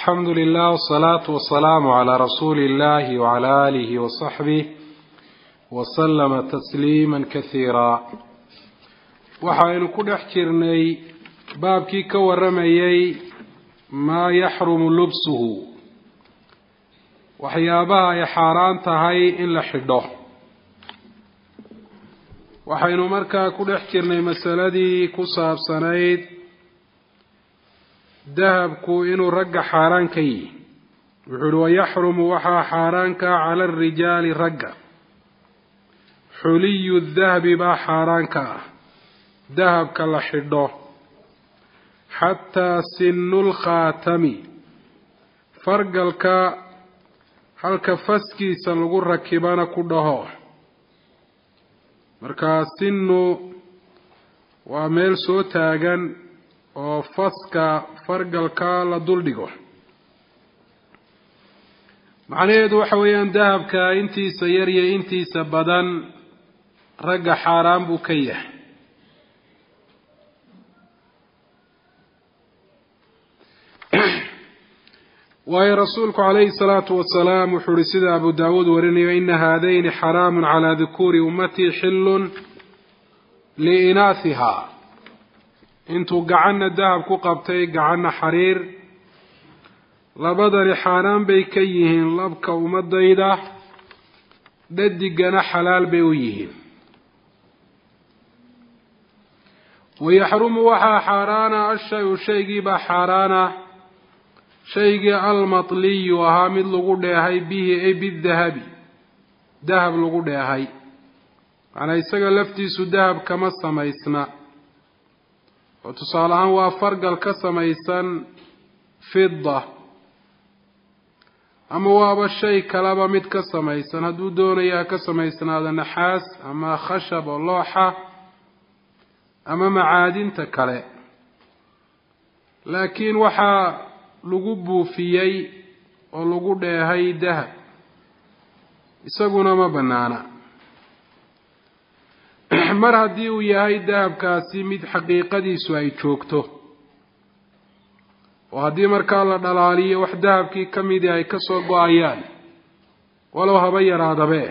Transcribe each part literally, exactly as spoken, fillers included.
الحمد لله والصلاة والسلام على رسول الله وعلى آله وصحبه وسلم تسليما كثيرا. وحين كل احكرني بابكي كورميي ما يحرم لبسه وحيابها يحاران تهي إن لحده. وحين مركا كل احكرني مسألة كصاب سنيد dahabku inuu ragga xaaraan ka yihi wuxuu wa yaxrumu waxaa xaaraanka cala alrijaali ragga xuliyu dahabi baa xaaraanka ah dahabka la xidho xataa sinu lkhaatami fargalka halka faskiisa lagu rakibana ku dhaho markaa sinu waa meel soo taagan oo faska fargalka la dul dhigo macnaheedu waxa weeyaan dahabka intiisa yar iyo intiisa badan ragga xaaraan buu ka yahay waayo rasuulku calayhi salaatu wasalaam wuxuu uhi sida abu daawuud warinayo ina haadayni xaraamun calaa dukuuri ummatii xillun liinaathiha intuu gacanna dahab ku qabtay gacanna xariir labadani xaaraan bay ka yihiin labka ummadayda dhadigana xalaal bay u yihiin wayaxrumu waxaa xaaraana ashay-u shaygiibaa xaaraana shaygii almatliyu ahaa mid lagu dheehay bihi ay bidahabi dahab lagu dheehay macnaa isaga laftiisu dahab kama samaysna oo tusaale ahaan waa fargal ka samaysan fida ama waaba shay kalaba mid ka samaysan hadduu doonaya ha ka samaysnaado naxaas ama khashab oo looxa ama macaadinta kale laakiin waxaa lagu buufiyey oo lagu dheehay dahab isaguna ma banaana mar haddii uu yahay dahabkaasi mid xaqiiqadiisu ay joogto oo haddii markaa la dhalaaliyo wax dahabkii ka midii ay ka soo go-ayaan walow haba yaraadabe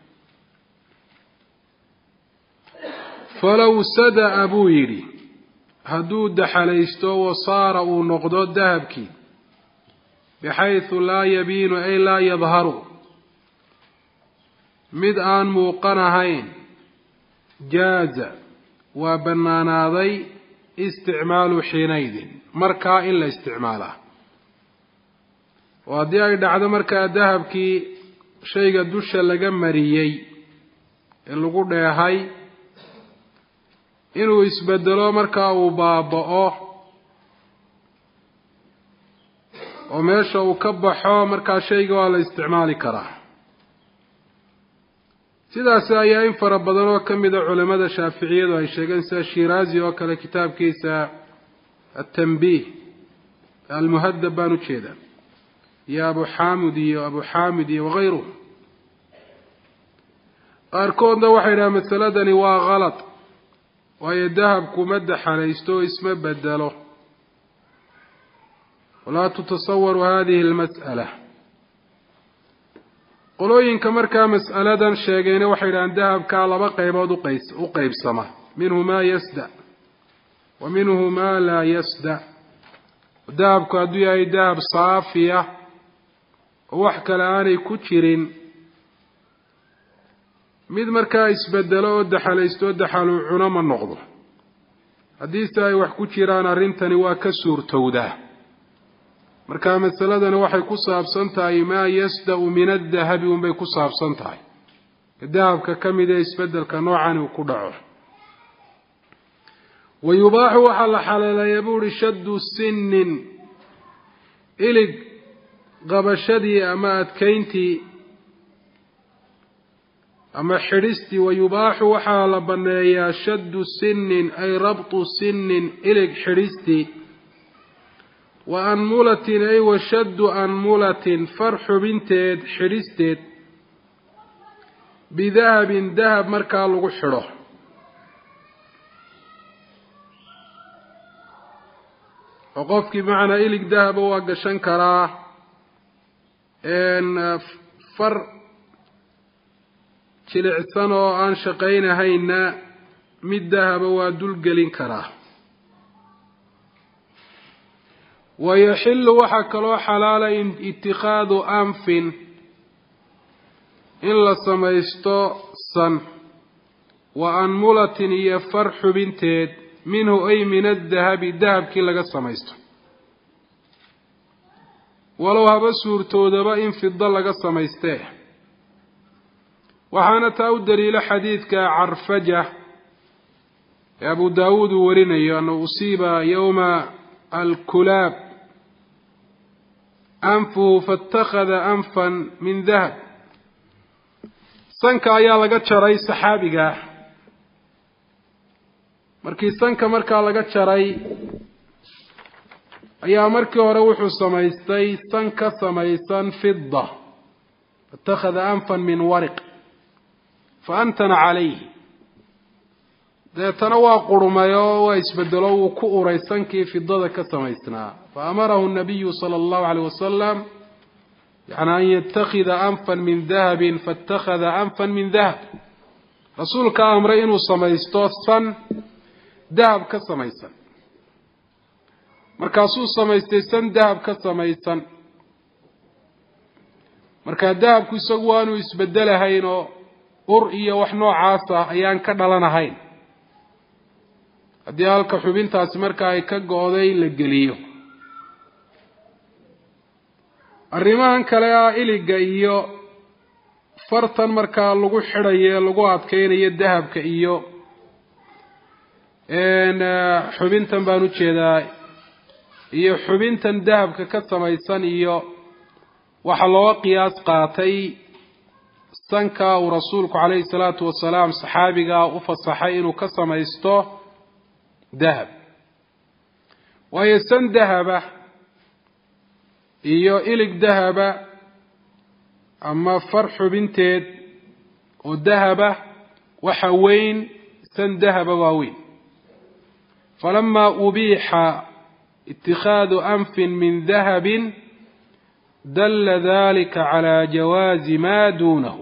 falow sada-a buu yidhi hadduu daxalaysto wasaara uu noqdo dahabkii bixaysu laa yabiinu ay laa yadharu mid aan muuqan ahayn jaaza waa banaanaaday isticmaalu xiinaydin markaa in la isticmaalaa oo haddii ay dhacdo markaa dahabkii shayga dusha laga mariyey ee lagu dheehay inuu isbedelo markaa uu baaba-o oo meesha uu ka baxo markaa shayga waa la isticmaali karaa sidaas ayaa in fara badan oo ka mida culimada shaaficiyadu ay sheegeen sida shiraazi oo kale kitaabkiisa atanbiih almuhadab baan u jeedaa iyo abu xaamid iyo abu xaamid iyo wakayruhu qaarkoodna waxay dhahaan masaladani waa kalad waayo dahabku ma daxalaysto isma bedelo walaa tutasawaru hadihi almas'ala qolooyinka markaa mas'aladan sheegayna waxay dhahaan dahabkaa laba qaybood uqays u qaybsama minhu maa yasda wa minhu maa laa yasda dahabku hadduu yahay dahab saafiya oo wax kale aanay ku jirin mid markaa isbedelo oo daxalaysto daxaluu cuno ma noqdo haddiise ay wax ku jiraan arrintani waa ka suurtowdaa markaa masaladani waxay ku saabsan tahay maa yasda-u min adahabi unbay ku saabsan tahay dahabka ka mid ee isbedelka noocan uu ku dhaco wa yubaaxu waxaa la xaleeleeya buu uhi shaddu sinin ilig qabashadii ama adkayntii ama xidhistii wa yubaaxu waxaa la baneeyaa shaddu sinin ay rabtu sinin ilig xidhistii wa anmulatin ay wa shaddu anmulatin far xubinteed xidhisteed bidahabin dahab markaa lagu xidho وقفك معنى إلك ذهب وقشن كراه إن فر جلعسان وآن شقين هينا مد ذهب ودل قلين كراه ويحل وحكلو حلال اتخاذ أنف إلا سميستو صن وأنملة يفرح بنتيد منه أي من الذهب الذهب كي لغا سميستو ولو هبا سورتو دبا إن في الضل لغا سميسته وحانا تاود دليل حديث كعرفجة أبو داود وريني أنه أصيب يوم الكلاب أنفه فاتخذ أنفا من ذهب سنك أيا لغا جري صحابيغا markii sanka markaa laga jaray ayaa markii hore wuxuu samaystay san ka samaysan fidda اتخذ أنفا من ورق فأنتن عليه ده تنوى قرميو ويسبدلو كؤري سنكي في الضد كسميستنا فأمره النبي صلى الله عليه وسلم يعني أن يتخذ أنفا من ذهب فاتخذ أنفا من ذهب رسولك أمرين وسميستو سن ذهب كسميسن markaasuu samaystay san dahab ka samaysan marka dahabku isagu waanu isbedelahayn oo ur iyo wax noocaas ah ayaan ka dhalanahayn hadii halka xubintaasi marka ay ka go'day la geliyo arrimahan kale ah iliga iyo fartan marka lagu xidhayo lagu adkeynayo dahabka iyo een xubintan baan u jeedaa iyo xubintan dahabka ka samaysan iyo waxa loo qiyaas qaatay sanka uu rasuulku kaleey salaatu wasalaam saxaabiga u fasaxay inuu ka samaysto dahab waayo san dahaba iyo ilig dahaba ama far xubinteed oo dahaba waxa weyn san dahaba waaweyn falamma ubiha اتخاذ أنف من ذهب دل ذلك على جواز ما دونه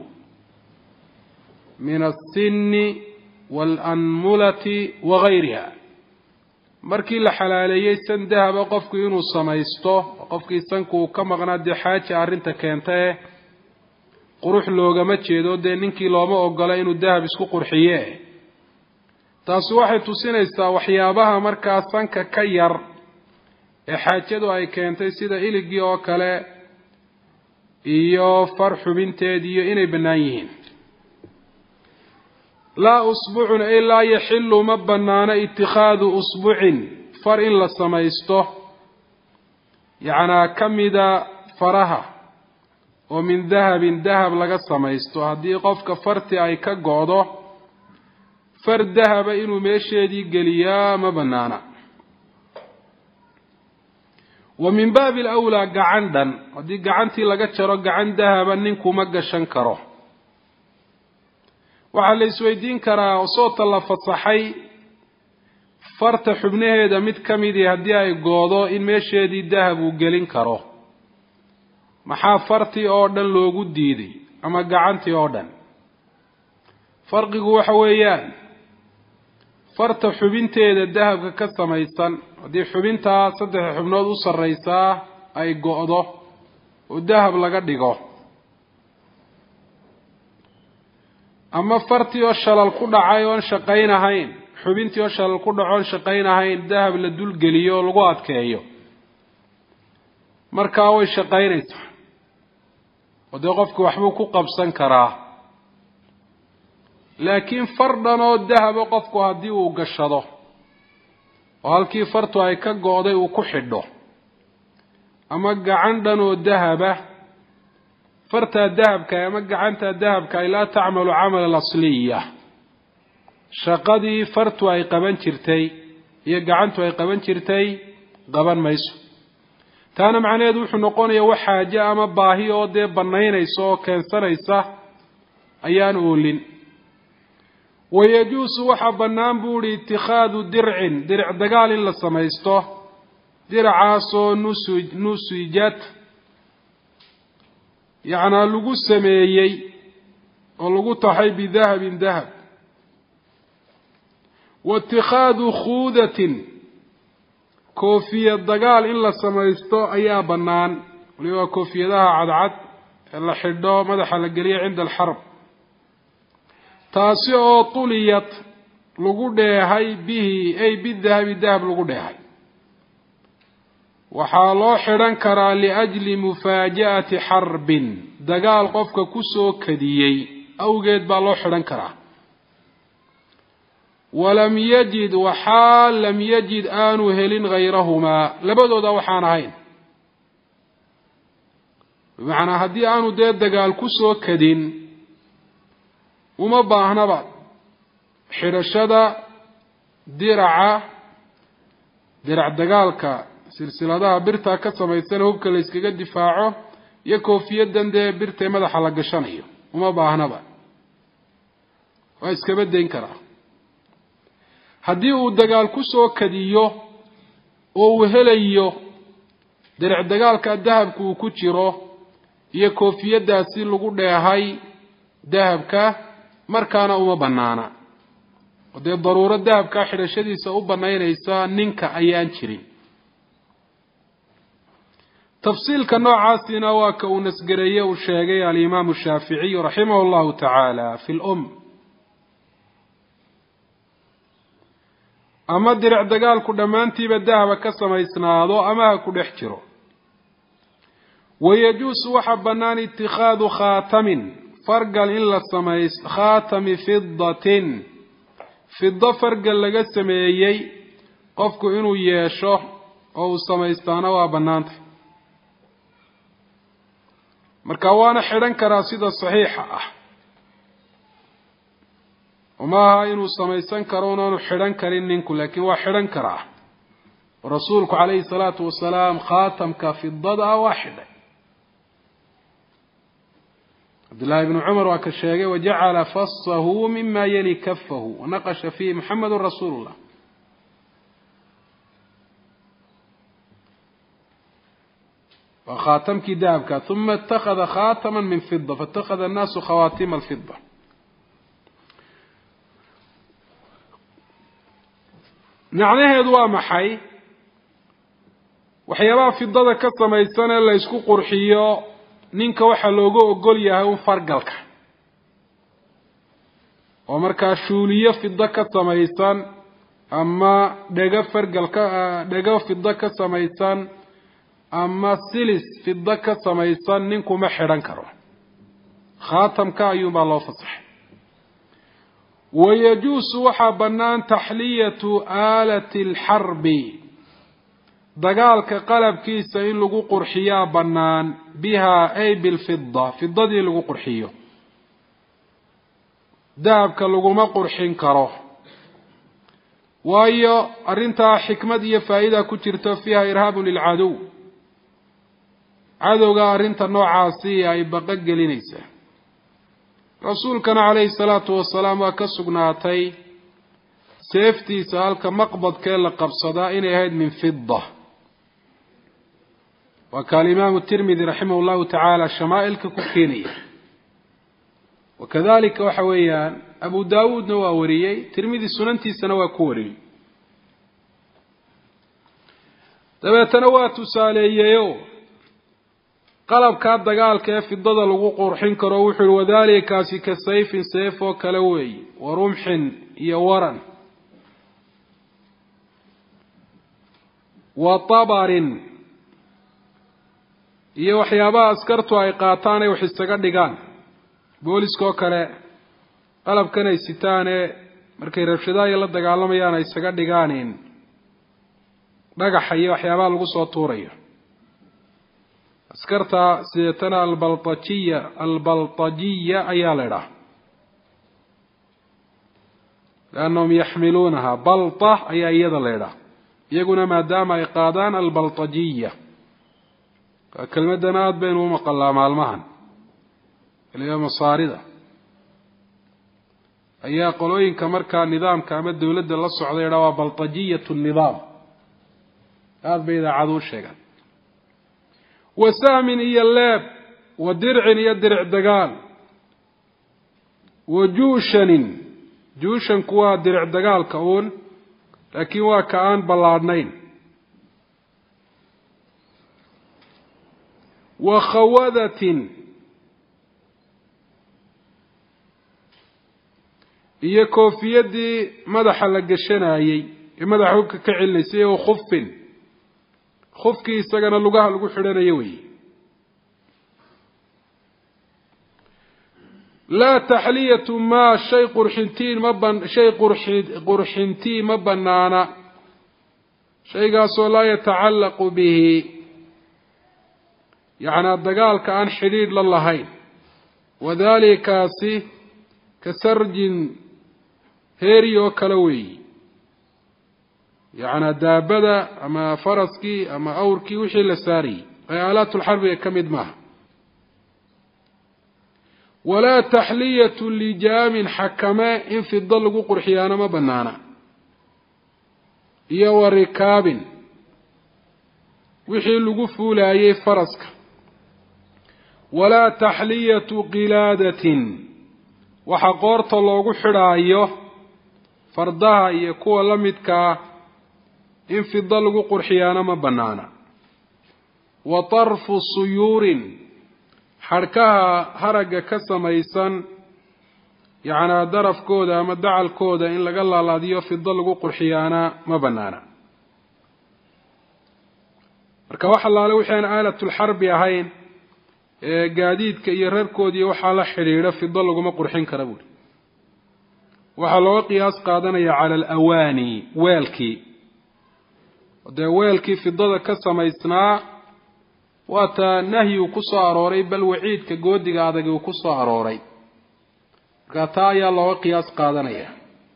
من السن والأنملة وغيرها markii la xalaaleeyay san dahab qofku inuu samaysto qofkii sanku ka maqnaad xaaji arinta keentay qurux loogama jeedo de ninkii looma ogola inuu dahab isku qurxiye taas waxay tusinaysaa waxyaabaha markaa sanka ka yar ee xaajadu ay keentay sida iligii oo kale iyo far xubinteed iyo inay banaan yihiin la usbu'un illa yahillu ma banaana ittikhadu usbu'in far in la samaysto yaana kamida faraha oo min dahabin dahab laga samaysto hadii qofka farti ay ka goodo far dahaba inuu meesheedii geliyaa ma banaana ومن باب الأولى قعندا ودي قعنتي لقد شرق قعن ذهبا ننكو مقشن كره وعلى سويدين كرا وصوت الله فصحي فرت حبنه هذا مد كميدي هدي اي قوضو إن ميشي دي ذهب وقلين كره محا فرتي أوردن لوغو ديدي أما قعنتي أوردن فرقي هو حويان فرت حبنتي هذا الذهب كسميسان ودي xubinta saddex xubnood u sareysaa ay go'do oo dahab laga dhigo ama farti oo shalal ku dhacay oo shaqeynahayn xubintii oo shalal ku dhaco shaqeynahayn dahab la dul geliyo lagu adkeeyo marka way shaqeynaysaa oo qofku waxba ku qabsan karaa laakiin fardan oo dahab qofku hadii uu gashado halkii fartu ay ka gooday uu ku xidho ama gacan dhan oo dahaba farta dahabka ama gacanta dahabka ila taamalu amal al-asliya shaqadii fartu ay qaban jirtay iyo gacantu ay qaban jirtay qaban mayso taana macnaheedu wuxuu noqonayaa wax xaaje ama baahi oo de banaynayso oo keensanaysa ayaan oolin ويجوز وحبنان بوري اتخاذ درع درع دقال إلا سميسته dircaasoo nusuj nusijat yacnaa lagu sameeyey oo lagu taxay bidahabin dahab waاtikhaadu khuudatin koofiyad dagaal in la samaysto ayaa bannaan waliba koofiyadaha cadcad ee la xidho madaxa la geliyo cinda alxarb taasi oo tuliyat lagu dheehay bihi ay bidahabi dahab lagu dheehay waxaa loo xidhan karaa liajli mufaaja'ati xarbin dagaal qofka ku soo kadiyey awgeed baa loo xidhan karaa walam yajid waxaa lam yajid aanu helin hayrahumaa labadooda waxaan ahayn bimacnaa haddii aanu dee dagaal ku soo kadin uma baahnaba xidhashada diraca dirac dagaalka silsiladaha birta ka samaysan hubka la iskaga difaaco iyo koofiyadan dee birtae madaxa la gashanayo uma baahnaba waa iskaba dayn karaa haddii uu dagaal ku soo kadiyo oo uu helayo dirac dagaalka dahabka uu ku jiro iyo koofiyadaasi lagu dheehay dahabka markaana uma banaana oo dee daruuro dahabka xidhashadiisa u banaynaysa ninka ayaan jirin tafsiilka noocaasina waa ka uu nasgareeye uu sheegay alimaamu shaaficiy raximah allahu tacaala fi lum ama dirac dagaalku dhammaantiiba dahaba ka samaysnaado ama ha ku dhex jiro wayajuusu waxaa bannaan itikhaadu khaatamin fargal in la samaysto khaatami fidatin fido fargal laga sameeyey qofku inuu yeesho oo uu samaystaana waa bannaantay marka waana xidhan karaa sida saxiixa ah وماها إنه سميسان كرونان حران كرين ننكو لكن واحدان كراه ورسولك عليه الصلاة والسلام خاتم كفي الضدع واحدة عبد الله بن عمر وكالشيء وجعل فصه مما يلي كفه ونقش فيه محمد رسول الله وخاتم كدابك ثم اتخذ خاتما من فضة فاتخذ الناس خواتيم الفضة macnaheedu waa maxay waxyaabaha fidada ka samaysan ee la isku qurxiyo ninka waxa looga ogol yahay un fargalka oo markaa shuuliyo fida ka samaysan ama dhaga fargalka dhaga fida ka samaysan ama silis fida ka samaysan ninku ma xidhan karo khaatamka ayuunbaa loo fasaxay ويجوز وحا بنان تحلية آلة الحرب دقالك قلب كيسا إن لغو قرحيا بنان بها أي بالفضة فضة دي لغو قرحيو دابك لغو ما قرحين كروه وأيو أرنتا حكمة دي فائدة كترت فيها إرهاب للعدو عدو أرنتا نوع عاصية أي بقق لنيسا rasuulkana calayhi salaatu wasalaam waa ka sugnaatay seeftiisa halka maqbadkee la qabsadaa inay ahayd min fida waa ka alimaamu tirmidi raximah llahu tacaala shamaa'ilka ku keenaya wakadalika waxa weeyaan abu daawuudna waa wariyey tirmidi sunantiisana waa ku wariyey dabeetana waa tusaaleeyeyo qalabka dagaalka ee fidada lagu qurxin karo wuxuu wadaalikaasi ka sayfin sayf oo kale weey warumxin iyo waran wa tabarin iyo waxyaabaha askartu ay qaataan ay wax isaga dhigaan booliska oo kale qalabkan ay sitaan ee markay rabshadaha la dagaalamayaan ay isaga dhigaaneen dhagax iyo waxyaabaha lagu soo tuurayo askarta sideetana albaltajiya albaltajiya ayaa la idhaha liannahum yaxmiluunaha balta ayaa iyada la idhaha iyaguna maadaama ay qaadaan albaltajiya kelmadana aada baynu u maqalaa maalmahan iliyo masaarida ayaa qolooyinka markaa nidaamka ama dawladda la socda idhaha waa baltajiyatu nidaam aad bay idaacadu sheegaan wa sahmin iyo leeb wa dircin iyo diric dagaal wa juushanin juushanku waa diric dagaalka uun laakiin waa ka aan ballaadhnayn wa khawadatin iyo koofiyadii madaxa la gashanayey ee madaxa hubka ka celinaysay oo khufin khufkii isagana lugaha lagu xidhanayo weeye laa taxliyatu maa shay qurxintiin ma ban shay qurxi qurxintii ma banaana shaygaasoo laa yatacallaqu bihi yacnaa dagaalka aan xidhiidh la lahayn wadaalikaasi ka sarjin heeri oo kale weeyi yacnaa daabada ama faraskii ama awrkii wixii la saarayey ee aalaatulxarbiga ka mid maaha walaa taxliyatu lijaamin xakame in fida lagu qurxiyaana ma banaana iyo wa rikaabin wixii lagu fuulaayey faraska walaa taxliyatu qilaadatin waxa qoorta loogu xidhaayo fardaha iyo kuwa la midkaa in fida lagu qurxiyaana ma banaana wa tarfu suyuurin xadhkaha haragga ka samaysan yacnaa darafkooda ama dacalkooda in laga laalaadiyo fida lagu qurxiyaana ma banaana marka wax allaale wixii aan aalatulxarbi ahayn ee gaadiidka iyo rarkoodii waxaa la xidhiidha fida laguma qurxin kara buuri waxaa looga qiyaas qaadanaya cala alawaani weelkii dee weelkii fidada ka samaysnaa waa taa nahyi uu ku soo arooray bal waciidka goodiga adag uu ku soo arooray markaa taa ayaa looga qiyaas qaadanaya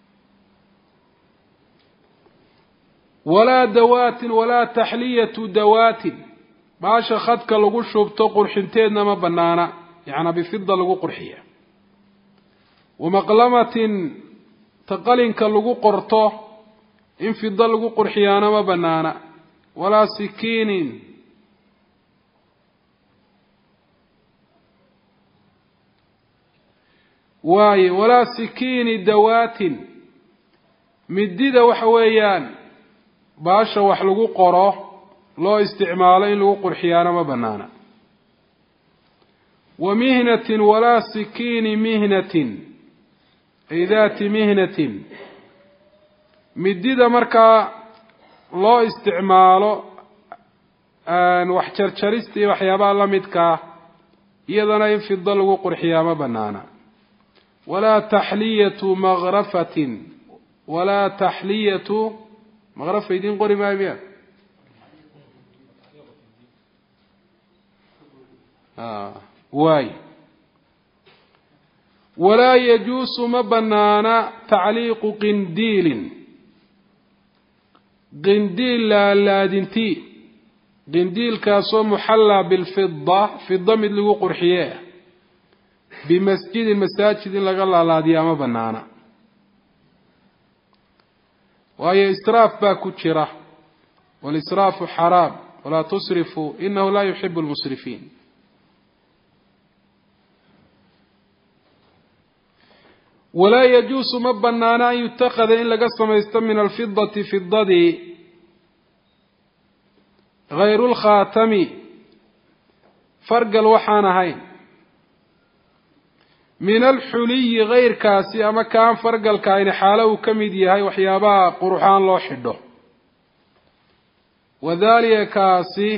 walaa dawaatin walaa taxliyatu dawaatin baasha khadka lagu shubto qurxinteedna ma banaana yacnaa bifida lagu qurxiya wamaqlamatin taqalinka lagu qorto in fida lagu qurxiyaana ma banaana walaa sikiinin waaye walaa sikiini dawaatin midida waxa weeyaan baasha wax lagu qoro loo isticmaalo in lagu qurxiyaana ma banaana wa mihnatin walaa sikiini mihnatin ay daati mihnatin midida markaa loo isticmaalo wax jarjarista iyo waxyaabaha la midkaa iyadana in fida lagu qurxiyaa ma banaana walaa taxliyatu maghrafatin walaa taxliyatu maghrafa idiin qori maayo miya waay walaa yajuusu ma banaana tacliiqu qindiilin qindiil laalaadintii qindiilkaasoo muxallaa bilfida fida mid lagu qurxiye bimasjidin masaajid in laga laalaadiyaa ma banaana waayo israaf baa ku jira walisraafu xaraam walaa tusrifuu inahu laa yuxibu lmusrifiin walaa yajuusu ma banaana an yutakada in laga samaysto min alfidati fidadii hayru lkhaatami fargal waxaan ahayn min alxuliyi kayrkaasi ama kaan fargalkaayni xaalo uu ka mid yahay waxyaabaha quruxaan loo xidho wadaalika kaasi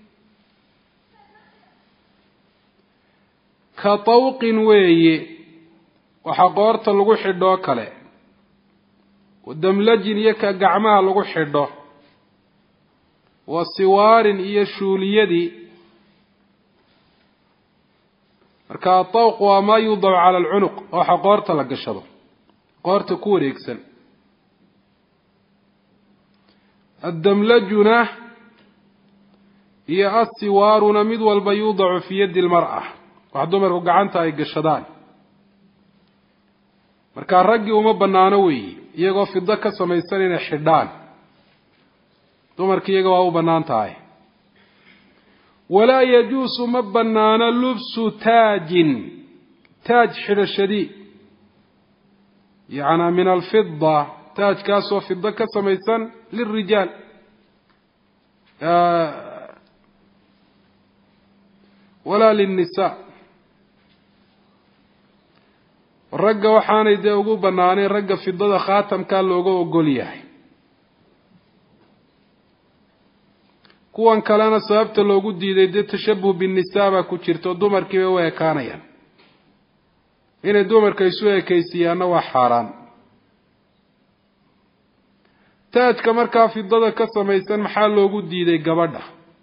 ka tawqin weeye waxaa qoorta lagu xidhoo kale wadamlajin iyo ka gacmaha lagu xidho wa siwaarin iyo shuuliyadii marka atawq waa maa yuudacu cala alcunuq waxa qoorta la gashado qoorta ku wareegsan addamlajuna iyo assiwaaruna mid walba yuudacu fii yaddi lmar'a wax dumarku gacanta ay gashadaan markaa raggii uma banaano weeye iyagoo fido ka samaysan inay xidhaan dumarkii iyaga waa u bannaan tahay walaa yajuusu ma bannaana lubsu taajin taaj xidhashadii yacnaa min alfida taajkaasoo fido ka samaysan lilrijaal walaa lilnisaa ragga waxaanay dee ugu bannaanayn ragga fidada khaatamkaa looga ogol yahay kuwan kalena sababta loogu diiday dee tashabuh binnisaa baa ku jirto dumarkiiba u ekaanayaan inay dumarka isu ekaysiiyaanna waa xaaraan taajka markaa fidada ka samaysan maxaa loogu diiday gabadha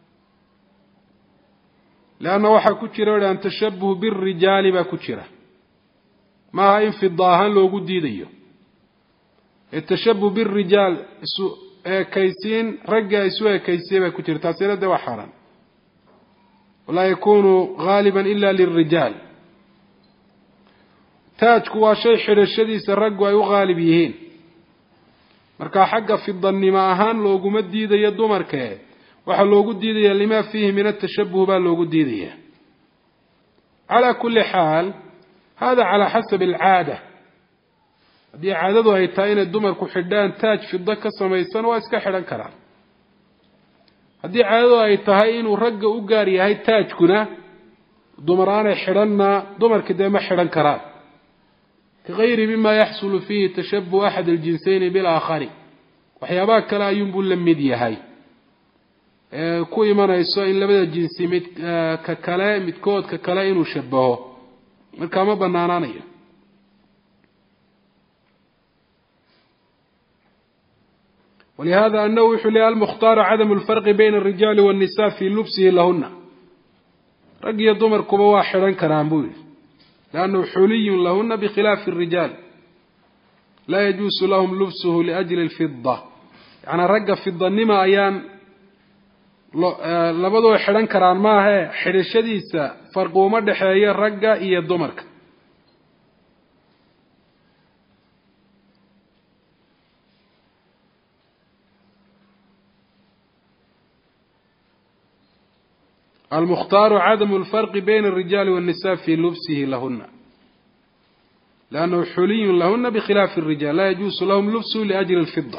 leanna waxaa ku jira idhaan tashabuh birijaali baa ku jira maaha in fida ahaan loogu diidayo ee tashabuh birijaal isu ekaysiin ragga isu ekaysiya baa ku jira taasina dee waa xaaraan walaa yakunu gaaliban ila lilrijaal taajku waa shay xidhashadiisa raggu ay u qaalib yihiin markaa xagga fidanimo ahaan looguma diidayo dumarkee waxaa loogu diidaya lima fiihi min atashabuh baa loogu diidaya calaa kulli xaal hada calaa xasabi alcaada haddii caadadu ay tahay inay dumarku xidhaan taaj fido ka samaysan waa iska xidhan karaan haddii caadadu ay tahay inuu ragga u gaar yahay taajkuna dumar aanay xidhanna dumarka dee ma xidhan karaan kagayri mima yaxsulu fiihi tashabuh axad aljinsayni bilaakhari waxyaabaha kale ayuunbuu la mid yahay ee ku imanayso in labada jinsi mid ka kale midkood ka kale inuu shabaho markaa ma banaanaanayo walihada anahu wuxuu leeyahy almukhtaaru cadamu alfarqi bayna alrijaali waannisa fii lubsihi lahuna rag iyo dumarkuba waa xidhan karaan buu yihi لأنه حلي لهن بخلاف الرجال لا يجوز لهم لبسه لأجل الفضة يعني رجع فضة نما أيام لبدو حرن كران ما هي حرشديسة فرقوا مد حياة رجع إيه الدمرك المختار عدم الفرق بين الرجال والنساء في لبسه لهن لأنه حلي لهن بخلاف الرجال لا يجوز لهم لبسه لأجل الفضة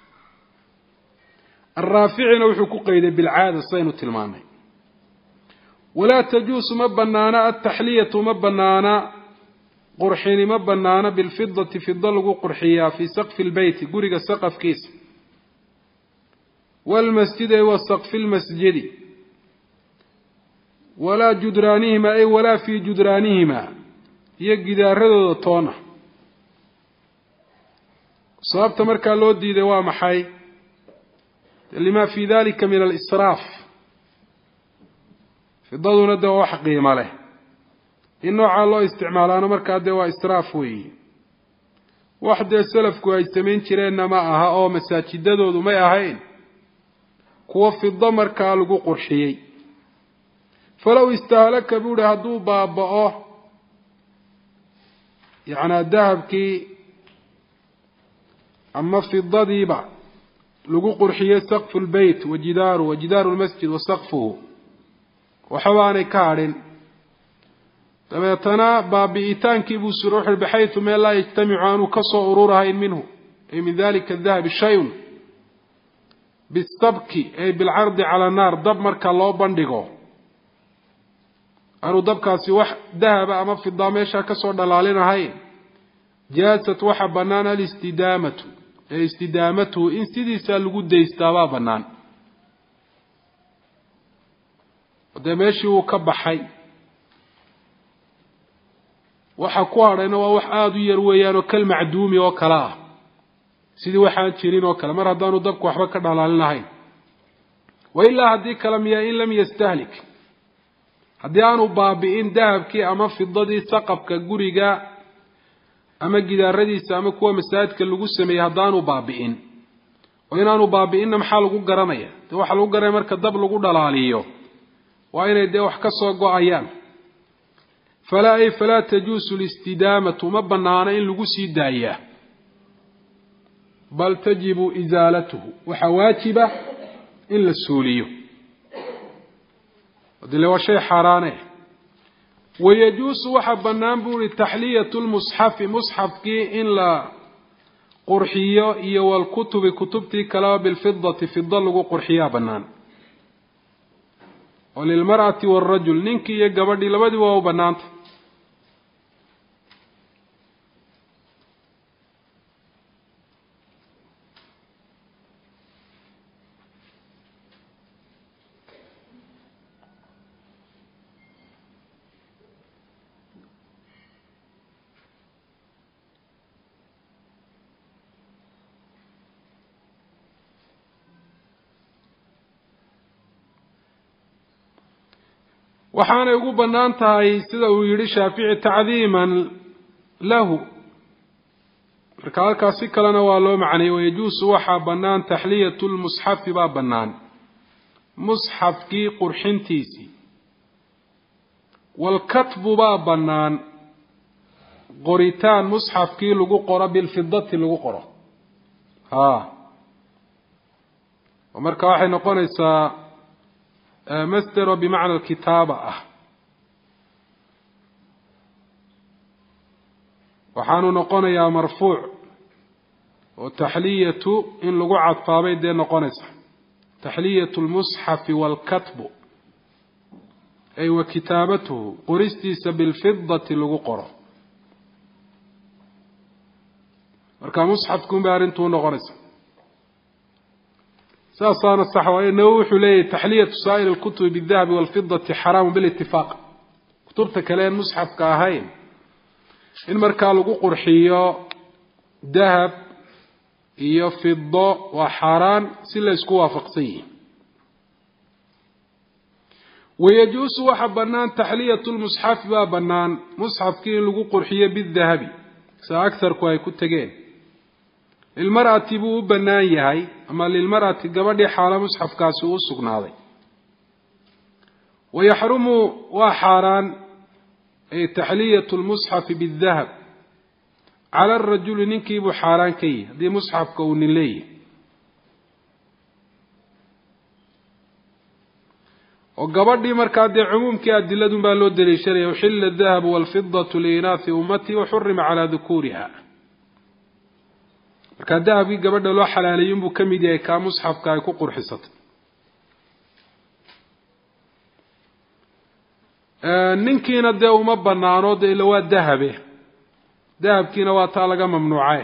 الرافعين وحكو قيد بالعادة صين التلماني ولا تجوز مبنانا التحلية مبنانا قرحين مبنانا بالفضة في الضلق قرحية في سقف البيت قرق سقف كيس والمسجد والسقف المسجد ولا جدرانهما أي ولا في جدرانهما يجد الرد طونه صابت مركا لودي دوام حي لما في ذلك من الإسراف في الضوء ندوى حقيم عليه إنه على الله استعمالانا مركا دواء إسراف وي واحد السلف كوا يستمين شرين معها أو مساجددو دو ما يهين كوا في الضمر كالقو قرشيي فلو استهلك بوده هدو بابا يعني الذهب كي أما في الضديبة لقو قرحية سقف البيت وجداره وجدار المسجد وسقفه وحواني كارن تبيتنا بابئتان كيبو سروح بحيث ما لا يجتمع عنه كسو أرورها منه أي من ذلك الذهب الشيء بالسبك أي بالعرض على النار ضب مركا الله بندقه أنو دبكاسي وح ذهب أما في الضاميشة كسر دلالين هاي جالسة وح بنانا الاستدامة الاستدامته إن سيدي سالقود دي استوى بنان ودماشي وكبحي وحكوار إنه وح آدو يرويان وكل معدومي وكلاه سيدي وحان تشيرين وكلا مرة دانو دبك وحبك دلالين هاي وإلا هدي كلام يا إن لم يستهلك haddii aanu baabi'in dahabkii ama fidadii saqafka guriga ama gidaaradiisa ama kuwa masaajidka lagu sameeyay haddaanu baabi'in oo inaanu baabi'inna maxaa lagu garanaya dee waxaa lagu garanaya marka dab lagu dhalaaliyo waa inay dee wax ka soo go-ayaan falaa ay falaa tajuusu listidaamatu ma bannaana in lagu sii daayaa bal tajibu isaalatuhu waxaa waajiba إلا السوليو ودلوا شيء حرانه ويجوز وحب النامبور تحلية المصحف مصحف كي إن لا قرحية إيا والكتب كتبتي كلا بالفضة في الضل قرحية بنان وللمرأة والرجل ننكي يقبردي لبدي وهو بنانت waxaana ugu banaan tahay sida uu yiri Shaafici tacdiiman lahu marka halkaas si kalena waa loo macneeyay wayajuus waxa banaan tahliyatul mushaf ba banaan mushafki qurxintiisi wal katbu ba banaan qoritaan mushafki lagu qoro bil fiddati lagu qoro ha marka waxay noqonaysaa مصدر بمعنى الكتابة وحانو نقونا يا مرفوع وتحلية إن لقعت طابيد دي نقونا تحلية المصحف والكتب أي وكتابته قرستيس بالفضة لققرة مركا مصحف كون بارنتو نقونا سأصان الصحوة نوح لي تحلية سائر الكتب بالذهب والفضة حرام بالاتفاق كتبت كلام مصحف كاهين إن مركا لغو قرحية ذهب إيا فضة وحرام سلا يسكوها فقسية ويجوز وحبنان تحلية المصحف بابنان مصحف كين لغو قرحية بالذهب سأكثر كواي كتغين المرأة بو بنان يهي أما للمرأة قبل حالة مصحف كاسو السقناضي ويحرم وحاران أي تحلية المصحف بالذهب على الرجل ننكيب حاران كي دي مصحف كون لي وقبل دي مركات دي عموم كي أدلة بالو دليشري وحل الذهب والفضة لإناث أمتي وحرم على ذكورها marka dahabki gabadha loo xalaaleeyay buu kamid yahay ka mushafka ay ku qurxisatay ee ninkiina de uma banaano de ila waa dahabe dahabkiina waa taa laga mamnuucay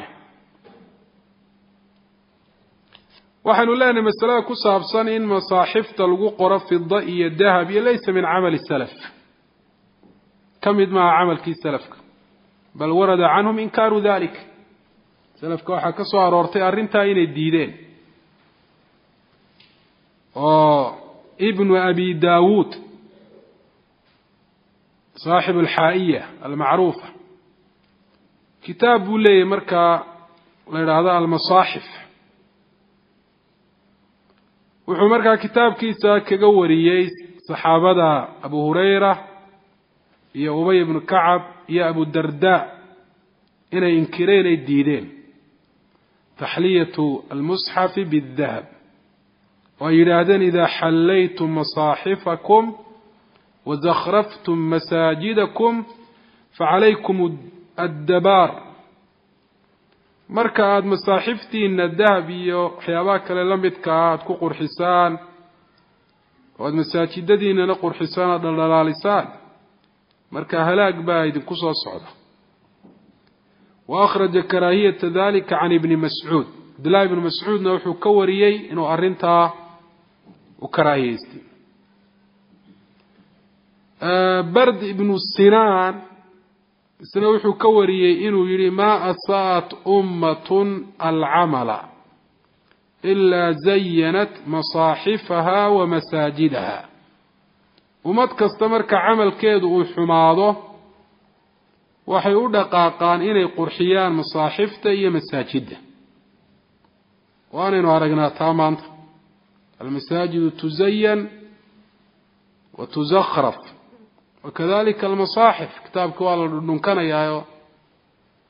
waxaanu leenahay mas'ala ku saabsan in masaaxifta lagu qoro fidda iyo dahab iyo laysa min amal salaf kamid ma amalki salafka bal warada anhum inkaru dhalik سلف كوحة كسو أرورتي أرنتا إني الديدين ابن أبي داود صاحب الحائية المعروفة كتاب لي مركا لهذا المصاحف وحو مركا كتاب كيسا كقوريي صحابة أبو هريرة يا أبي بن كعب يا أبو الدرداء إن ينكرين الديدين تحلية المصحف بالذهب ويرادن إذا حليتم مصاحفكم وزخرفتم مساجدكم فعليكم الدبار مركاد مصاحفتي إن الذهب وحياباك للمدكات كقر حسان والمساجد دين نقر حسان ضلالسان مركا هلاك بايد كسو الصعودة وأخرج كراهية ذلك عن ابن مسعود دلاء ابن مسعود نوحو كوريي إنه أرنتها وكراهية أه برد ابن السنان سنوحو كوريي إنه يري ما أساءت أمة العمل إلا زينت مصاحفها ومساجدها ومدك استمرك عمل كيد وحماضه waxay u dhaqaaqaan inay qurxiyaan masaaxifta iyo masaajida waanaynu aragnaa taamaanta almasaajidu tuzayyan wa tuzakhraf wakadhalika almasaahif kitaabka waa la dhunkanayaayo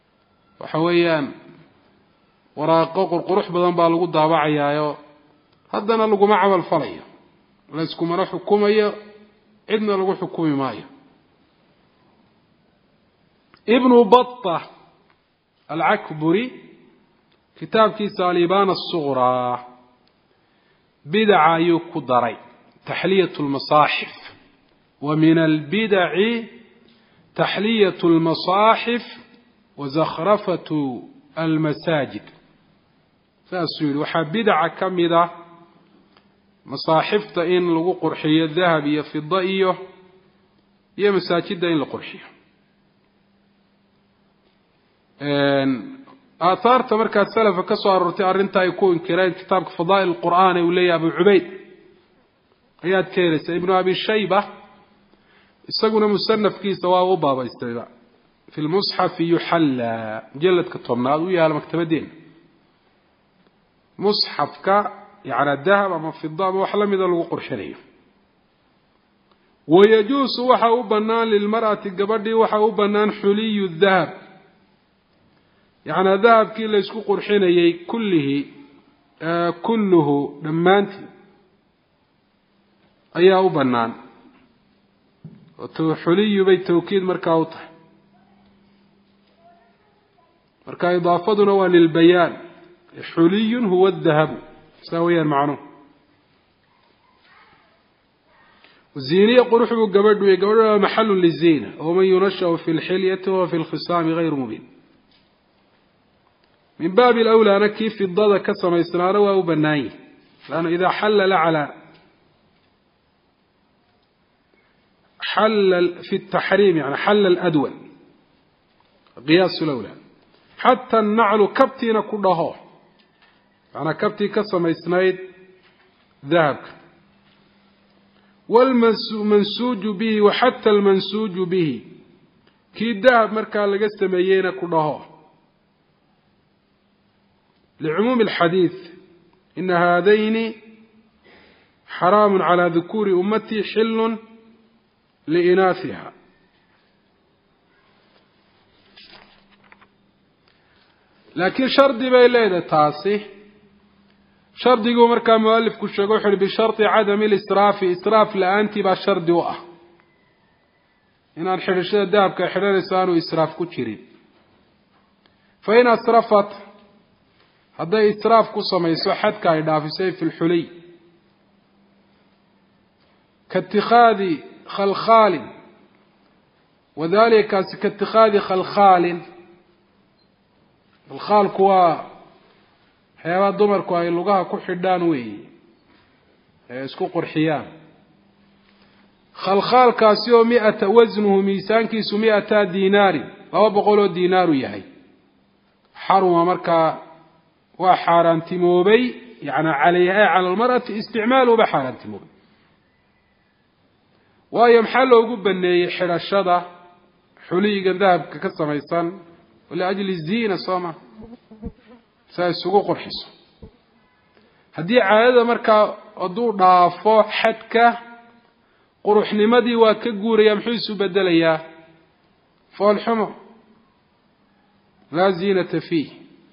waxa weeyaan waraaqo qurqurux badan baa lagu daabacayaayo haddana laguma camal falayo la iskumana xukumayo cidna lagu xukumi maayo ibnu battah al-Akbari kitaabkiisa al-Ibaan as-Sughraa bid'a ayuu ku daray taxliyatu al-masaaxif wa min al-bid'i taxliyatu al-masaaxif wa zakhrafatu al-masaajid saasuu waxa bid'a kamida masaaxifta in lagu qurxiyo dahab iyo fidda iyo iyo masaajida in la qurxiyo آثارت مركز سلف كسر رتي أرنتا يكون كرائن كتاب فضائل القرآن ولي أبو عبيد رياض كيرس ابن أبي الشيبة يسقون مصنف كي سواء وبابا يستوى في المصحف يحلى جلد كتبنا ويا المكتبة دين مصحف كا يعني الذهب أما في الضاب وحلا من الوقر شريف ويجوز وحاو بنان للمرأة قبردي وحاو بنان حلي الذهب يعني ذهب كي لا يسكو قرحيني كله آه كله دمانتي أيها بنان حلي بيت توكيد مركا وطح مركا إضافتنا وللبيان حلي هو الذهب ساويا معناه والزينية قرحه قبرد ويقبرد محل للزينة ومن ينشأ في الحلية وفي الخصام غير مبين من باب الأولى أنا كيف في الضاد كسر يسناره أو بناي لأنه إذا حلل على حلل في التحريم يعني حل الأدول قياس الأولى حتى النعل كبتنا كلها أنا كبتي كسر يسنايد ذهب والمنسوج به وحتى المنسوج به كي الذهب مركا لقست ميينا كلها لعموم الحديث إن هذين حرام على ذكور أمتي حل لإناثها لكن شرط بيليدة تاسي شرط يقول مركا مؤلف كشغوحر بشرط عدم الإسراف إسراف لأنتي بشرط وأه إن الحرشة الدهب كحرار سانو إسراف كتشرين فإن أسرفت هذا إسراف قصة يسوحد كايدا في سيف الحلي كاتخاذ خلخال وذلك كاتخاذ خلخال الخال كوا حيوان دمر كوا يلقاها كحدان وي اسكو قرحيان خلخال كاسيو مئة وزنه ميسان كيسو مئة دينار أو بقولوا دينار يهي حرم مركا وحاران تموبي يعني عليها على المرأة استعماله بحاران تموبي ويمحله قبني حرشدة حلي ذهب كقصة ميسان ولأجل الزينة صامة سيسوق قرحس هدي عادة مركا أدور ضافو حدك قرح نمدي وكجور يمحيس بدليا فالحمر لا زينة فيه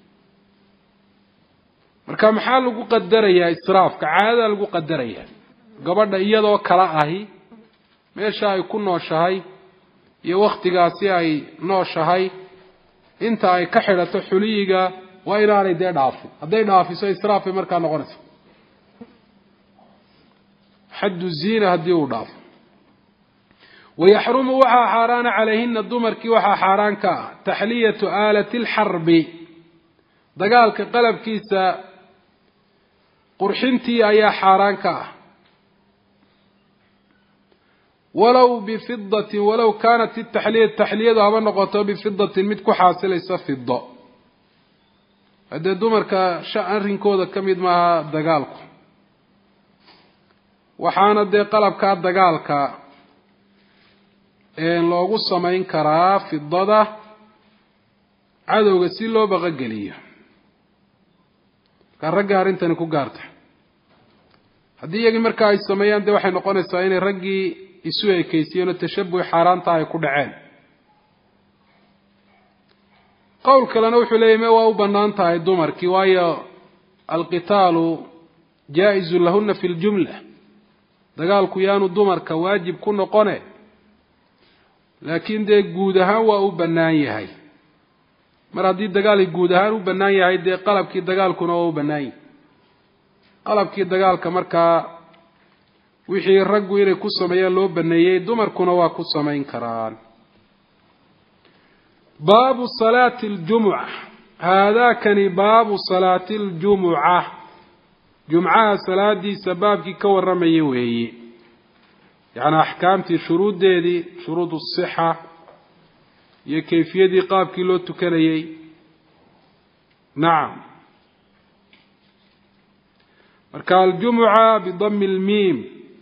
marka maxaa lagu qadarayaa israafka caada lagu qadarayaa gabadha iyadoo kala ahi meesha ay ku nooshahay iyo waqtigaasi ay nooshahay inta ay ka xirato xuliyiga waa inaanay dee dhaafin hadday dhaafiso israaf ay markaa noqonayso xaddu ziina haddii uu dhaafo ويحرم وحا حاران عليهن الدمر كي وحا حاران كا تحلية آلة الحرب دقالك قلب كيسا قرحنتي أيا حاران كا ولو بفضة ولو كانت التحلية التحلية ذهبا نقطة بفضة متكو حاصل يسا فضة هذا الدمر كا شأن رنكوذا كميد ما دقالك وحانا دي قلب كا دقالك إن لوغو سمين كرا فضة عدو غسيل لو بغا قليا كان رقا هرنتاني كو قارتح هدي يجي مركا السميان دي وحي نقون السايني رقي يسوي كيسيون التشبه حاران تاي كو دعين قول كلا نوحو ليمي واو بنان تاي دومر كوايا القتال jaa-izu lahuna fi ljumla dagaalku yaanu dumarka waajib ku noqone laakiin dee guud ahaan waa u bannaan yahay mar haddii dagaalkii guud ahaan u bannaan yahay dee qalabkii dagaalkuna waa u bannaan yahay qalabkii dagaalka markaa wixii raggu inay ku sameeyaan loo baneeyey dumarkuna waa ku samayn karaan baabu salaati اljumuca haadaakani baabu salaati اljumuca jumcaha salaadiisa baabkii ka warramaya weeye yacni axkaamtii shuruuddeedii shuruud الصixa iyo kayfiyadii qaabkii loo tukanayey nacam marka aljumuca bidami اlmiim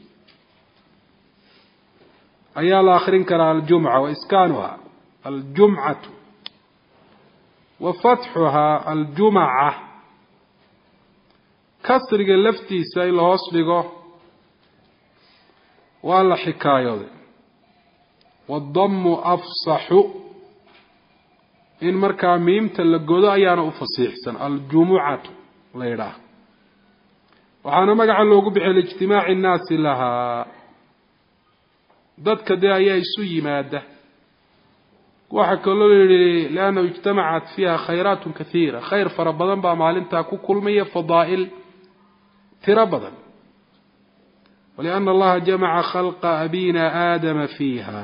ayaa la akrin karaa aljumca wa iskaanuha aljumcatu wa fatxuhaa aljumca kasriga laftiisa in la hoos dhigo waa la xikaayooday waadamu afsaxu in markaa miimta la godo ayaana u fasiixsan aljumucatu la yidhaah waxaana magaca loogu bixiyay lijtimaaci innaasi lahaa dadka dee ayaa isu yimaada waxaa kaloo yihi liannahu ijtamacat fiiha khayraat kathiira khayr fara badan baa maalintaa ku kulmaya fadaa'il tiro badan waliana allaha jamaca khalqa abina aadama fiiha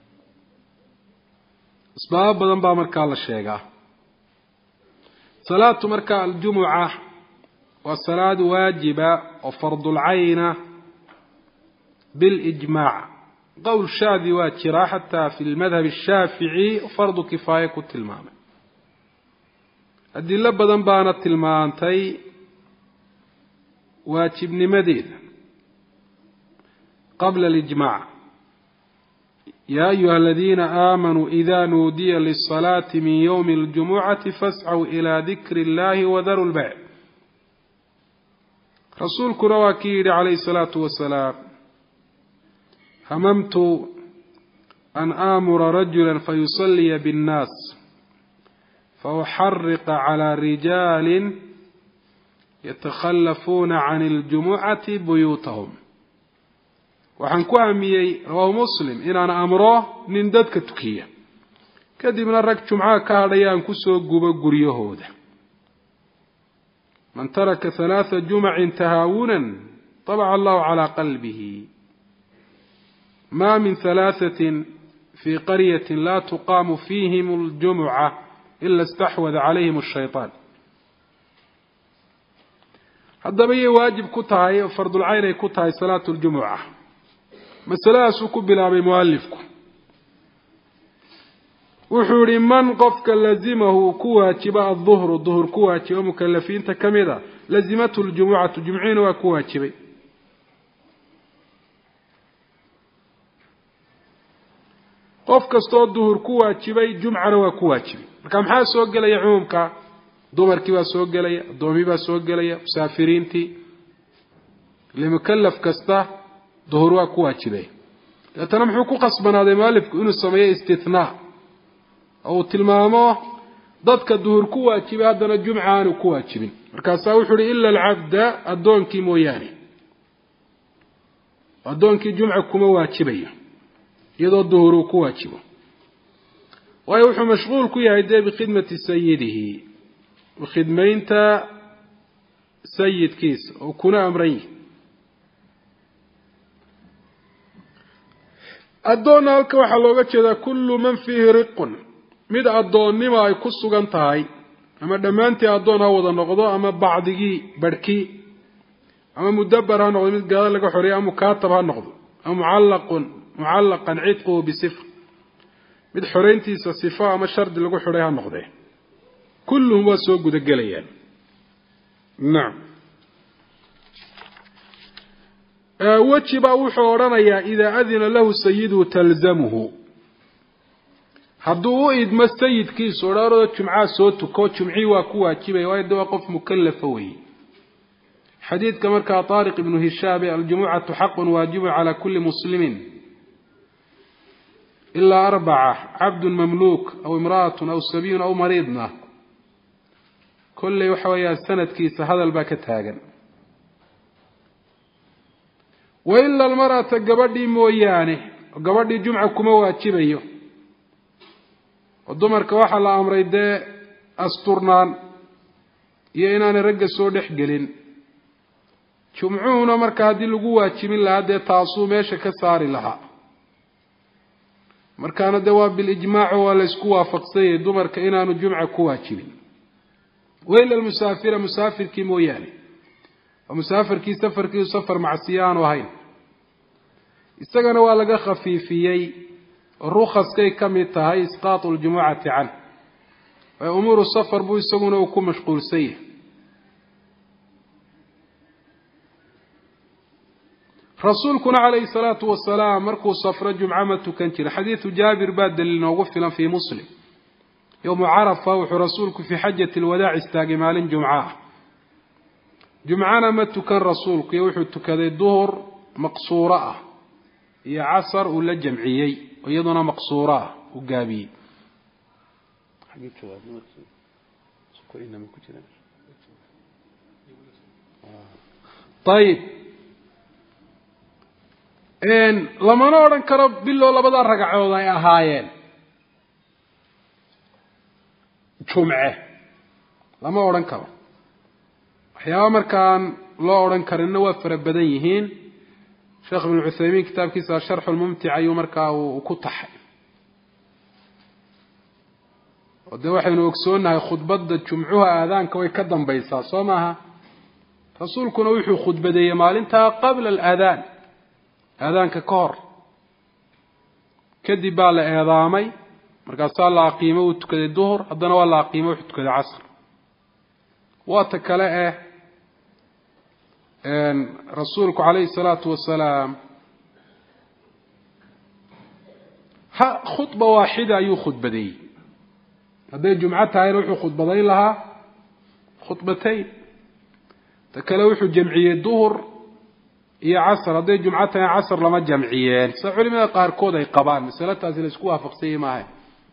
asbaab badan baa markaa la sheegaa salaatu markaa aljumuca waa salaad waajiba oo fardulcayna bilijmaac qowl shaadi waa jira xataa fi lmadhab ashaafici fardu kifaaye ku tilmaamay adilo badan baana tilmaantay waajibnimadeeda qabla alijmaac yaa ayuha aladiina aamanuu ida nuudiya lisalaati min ywmi اljumucati fascw ilaa dikri اllahi wadaru lbayc rasuulkuna waa kii yidhi calayhi الsalaatu wasalaam hamamtu an aamura rajula fayusaliya biاnnaas fauxariqa calى rijaali yatakhallafuuna can اljumucati buyuutahum waxaan ku hamiyey rawaahu muslim inaan amro nin dadka tukiya kadibna rag jumcaha ka hadhaya aan kusoo gubo guryahooda man taraka halaatha jumacin tahaawunan طabaca allahu calaa qalbihi ma min halaaثatin fii qaryati laa tuqaamu fiihim اljumuca ila istaxwada calayhim الshayطaan haddaba yay waajib ku tahay oo fardulcayn ay ku tahay salaatu اljumuca masaladaasuu ku bilaabay mualifku wuxuu yihi man qofka lazimahu ku waajiba aلظuhru duhur ku waajiba mukalafiinta ka mid a lazimathu ljumucatu jumciina waa ku waajibay qof kastoo duhur ku waajibay jumcana waa ku waajibay marka maxaa soo gelaya cumuumka dumarkii baa soo gelaya addoomi baa soo gelaya musaafiriintii limukalaf kasta duhur waa ku waajibay deetana muxuu ku qasbanaaday mualifku inuu sameeyo istithnaa oo uu tilmaamo dadka duhur ku waajibay haddana jumca aanu ku waajibin markaasaa wuxuu uhi ila alcabda addoonkii mooyaane addoonkii jumca kuma waajibayo iyadoo duhur uu ku waajibo waayo wuxuu mashquul ku yahay dee bikhidmati sayidihi khidmaynta sayidkiisa oo kuna amran yihi addoonna halka waxaa looga jeedaa kullu man fiihi riqun mid addoonnima ay ku sugan tahay ama dhammaantii addoon ha wada noqdo ama bacdigii barhkii ama mudabar ha noqdo mid gaada laga xoreeyo ama mukaatab ha noqdo ama mucallaqun mucallaqan cidquhu bisifa mid xoreyntiisa sifo ama shardi lagu xidhay ha noqdee kulluhum waa soo gudagelayaan nacam weji baa wuxuu odhanayaa idaa adina lahu sayiduhu talzamuhu hadduu u idmo sayidkiisu odhaarooda jumcaa soo tuko jumcii waa ku waajibaya waayo de waa qof mukalafa weeye xadiidka markaa taariq ibnu hishaam ee aljumucatu xaqun waajibun calaa kulli muslimin ilaa arbaca cabdun mamluuk aw imra'atun aw sabiyun aw mariidna kolley waxa weeyaan sanadkiisa hadal baa ka taagan وإلا المرأة قبدي مويانه وقبدي جمعة كما واجبيه والدمر كواحا الأمر يدي أسطرنان يينان رقا سودح قلين جمعونا مركا هدي لقوا واجبين لها دي تاسو ميشا كساري لها مركانا دواب بالإجماع والاسكوا فقصيه دمر كإنان جمعة كواجبين وإلا المسافر مسافر كي موياني ومسافر كي سفر كي سفر مع السيان وهين استغنى والغا خفيفيي الرخص كي كميتا هاي اسقاط الجمعة عنه وأمور السفر بو يسمونه وكو مشغول سيه رسولكنا عليه الصلاة والسلام مركو سفر جمعة ما تكنتر حديث جابر باد اللي نوغفلا في مسلم يوم عرفة وحو رسولك في حجة الوداع استاقمال جمعة جمعنا ما تكن رسولك يوحو تكذي الظهر مقصورة هي عصر ولا جمعيي ويضنا مقصورة وقابي طيب إن لما نورن كرب بالله لبدا رقعوا ذا أهايين جمعة لما أورن كرب أحيانا مركان لا أورن كرن وفر بدنيهين شيخ ابن عثيمين كتاب كيسا شرح الممتع يومركا وكتح وده واحد نوكسونا خطبة جمعوها آذان كوي كدن بيسا صومها رسولكم ويحو خطبة دي مالنتها قبل الآذان آذان ككور كدي بالا إعظامي مركا صار لها قيمة وتكدي الظهر حدنا والله قيمة وتكدي عصر واتكلاء ان رسولك عليه الصلاة والسلام خطبة واحدة أيو خطبة دي هذه جمعتها يروحوا خطبة دي لها خطبتين تكلوحوا جمعية الظهر هي عصر هذه جمعتها عصر لما جمعيين سأقول من قار كودا يقبان مسألتها سلسكوها فقسيه معي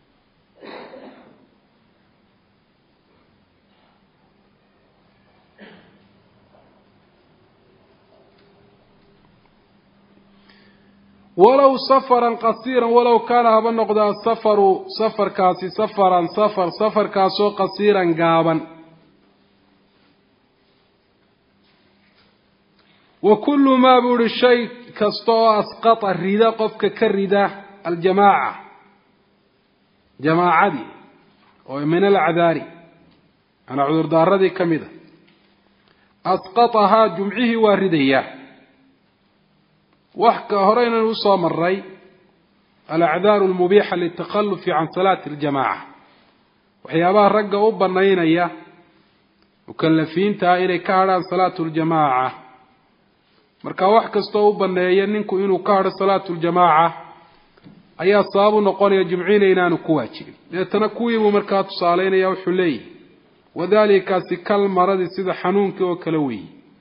ولو سفرا قصيرا ولو كان هذا النقد السفر سفر كاسي سفرا سفر سفر كاسو قصيرا قابا وكل ما بور الشيء كستو أسقط الرداء قفك كالرداء الجماعة جماعة دي ومن العذاري أنا عذر دار دي كمدة أسقطها جمعه واردية وحكى هرينا نوصى مري الأعذار المبيحة للتخلف عن صلاة الجماعة وحيابها رقا أبنين إياه مكلفين تائري كهران صلاة الجماعة مركا وحكستو أبنين ننكو إنو كهر صلاة الجماعة أيها صابوا نقول يا جمعين إنانو كواتي لتنكوي ومركات صالين يا وحلي وذلك سكال مرض سيد حنونك وكلوي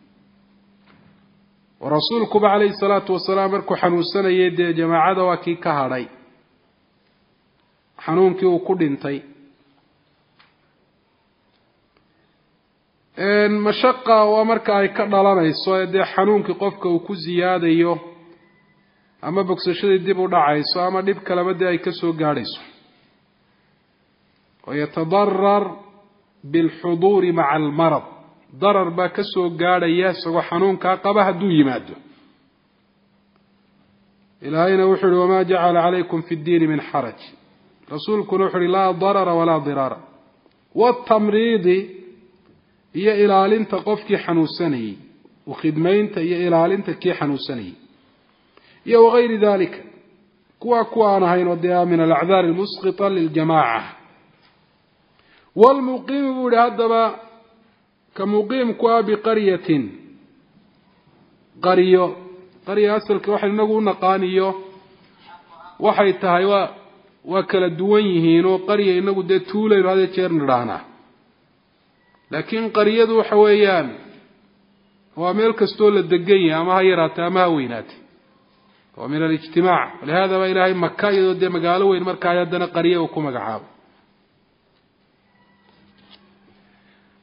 ورسولكم عليه الصلاة والسلام مركو حنوسنا يدي جماعة وكي كهري حنونك وكدنتي إن مشقة ومركا يكدلنا يسوى يدي حنونك قفك وكو زيادة يو أما بكسشد يديبو دعيسو أما ديب كلمة أي كسو قاريسو ويتضرر بالحضور مع المرض ضرر با كسو غاريا سو حنونكا قبا هدو يمادو إلهينا وحر وما جعل عليكم في الدين من حرج رسولكم وحر لا ضرر ولا ضرار والتمريض هي إلالين تقفك حنوسني وخدمين هي إلالين تكي حنوسني هي وغير ذلك كوا كوا نهين وديها من الأعذار المسقطة للجماعة والمقيم بهذا كمقيم كوا بقرية قرية قرية أصلك واحد نقول نقانية واحد تهيوا وكل الدوينهين وقرية نقول ده طولة هذا شيرن رانا لكن قرية ذو حويان وملك استول الدقية أما هيرات أما وينات ومن الاجتماع ولهذا وإلهي مكة يدود مقالوا وإن مركا يدنا قرية وكما قعاب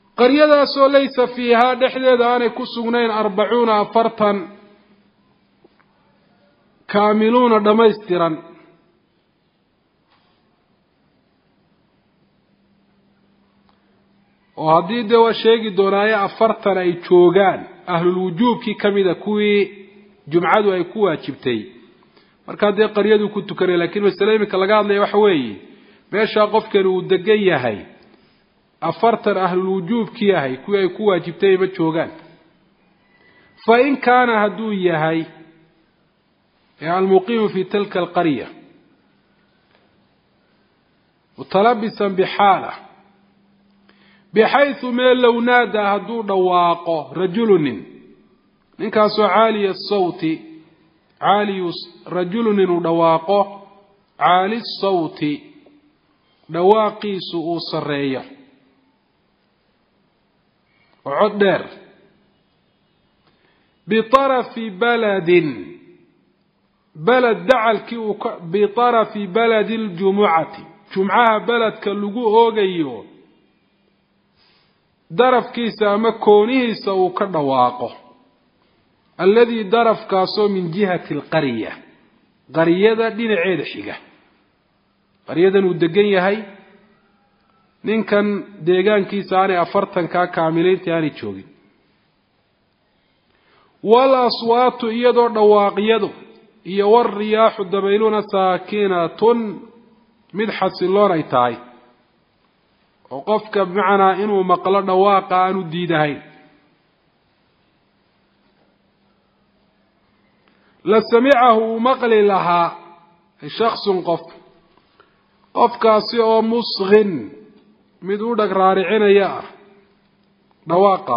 قرية سو ليس فيها دحديد آني كسغنين أربعون فرطا kaamiluuna dhamaystiran oo haddii dee waa sheegi doonaaye afartan ay joogaan ahlulwujuubkii ka mida kuwii jumcadu ay ku waajibtay markaa dee qaryadu ku tukanay laakiin masale iminka laga hadlaya waxa weeye meeshaa qofkani uu degan yahay afartan ahlulwujuubkii ahay kuwii ay ku waajibtay ma joogaan fa in kaana hadduu yahay almuqiimu fi tilka alqarya mutalabisan bixaala bixaysu meel low naada hadduu dhawaaqo rajulunin ninkaasoo caaliya sawti caaliyu rajulunin uu dhawaaqo caali sawti dhawaaqiisu uu sarreeyo oo cod dheer bitarafi baladin balad dacalkii uu bitarafi baladi ljumucati jumcaha beledka lagu oogayo darafkiisa ama koonihiisa uu ka dhawaaqo alladii darafkaasoo min jihati alqarya qaryada dhinaceeda xiga qaryadan uu degan yahay ninkan deegaankiisa aanay afartankaa kaamiliinta aanay joogin wal aswaatu iyadoo dhawaaqyadu iyo warriyaaxu dabayluna saakinatun mid xasiloon ay tahay oo qofka bimacnaa inuu maqlo dhawaaqa aanu diidahayn la samicahu uu maqli lahaa shaksun qof qofkaasi oo musqin mid u dhag raaricinaya ah dhawaaqa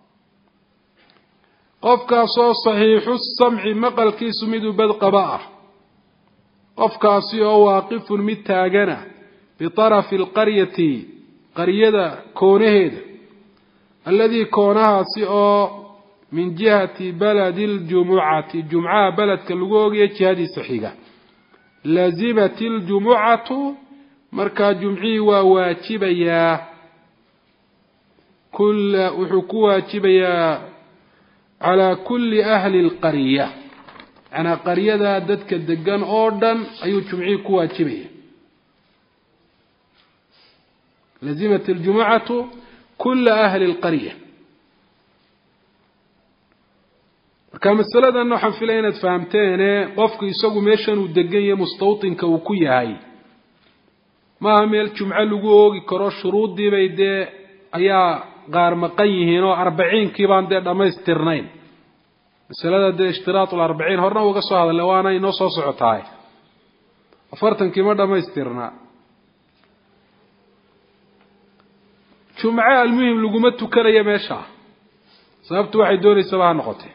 qofkaasoo saxiixu samci maqalkiisu miduu badqaba ah qofkaasi oo waaqifun mid taagana bitarafi alqaryati qaryada koonaheeda alladii koonahaasi oo min jihati baladi ljumucati jumcaha beledka lagu ogayo jihadiisa xiga lazimat iljumucatu markaa jumcihii waa waajibayaa kula wuxuu ku waajibayaa calaa kulli ahli alqarya macnaa qaryada dadka degan oo dhan ayuu jumcihii ku waajibaya lazimat aljumucatu kula ahli alqarya marka masaladan waxaan filaya inaad fahamteene qofku isagu meeshan uu degan yahay mustawtinka uu ku yahay maaha meel jumco lagu oogi karo shuruuddii bay dee ayaa qaar maqan yihiin oo arbaciinkii baan dee dhammaystirnayn masalada dee ishtiraat larbaciin horna uga soo hadale waana inoo soo socotahay afartankii ma dhammaystirna jumco almuhim laguma tukanaya meesha sababtu waxay doonaysaba ha noqotee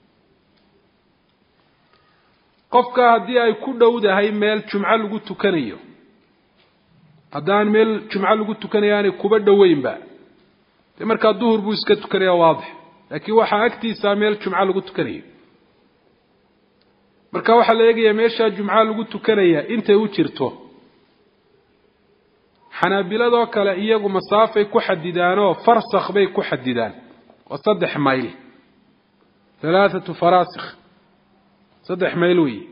qofka haddii ay ku dhowdahay meel jumco lagu tukanayo haddaan meel jumco lagu tukanayo aanay kuba dhoweynba dee markaa duhur buu iska tukanaya waadix laakiin waxaa agtiisaa meel jumco lagu tukanayo marka waxaa la eegayaa meeshaa jumco lagu tukanaya intay u jirto xanaabiladoo kale iyagu masaafay ku xadidaanoo farsakh bay ku xadidaan waa saddex mayl halaathatu faraasikh saddex mayl weeye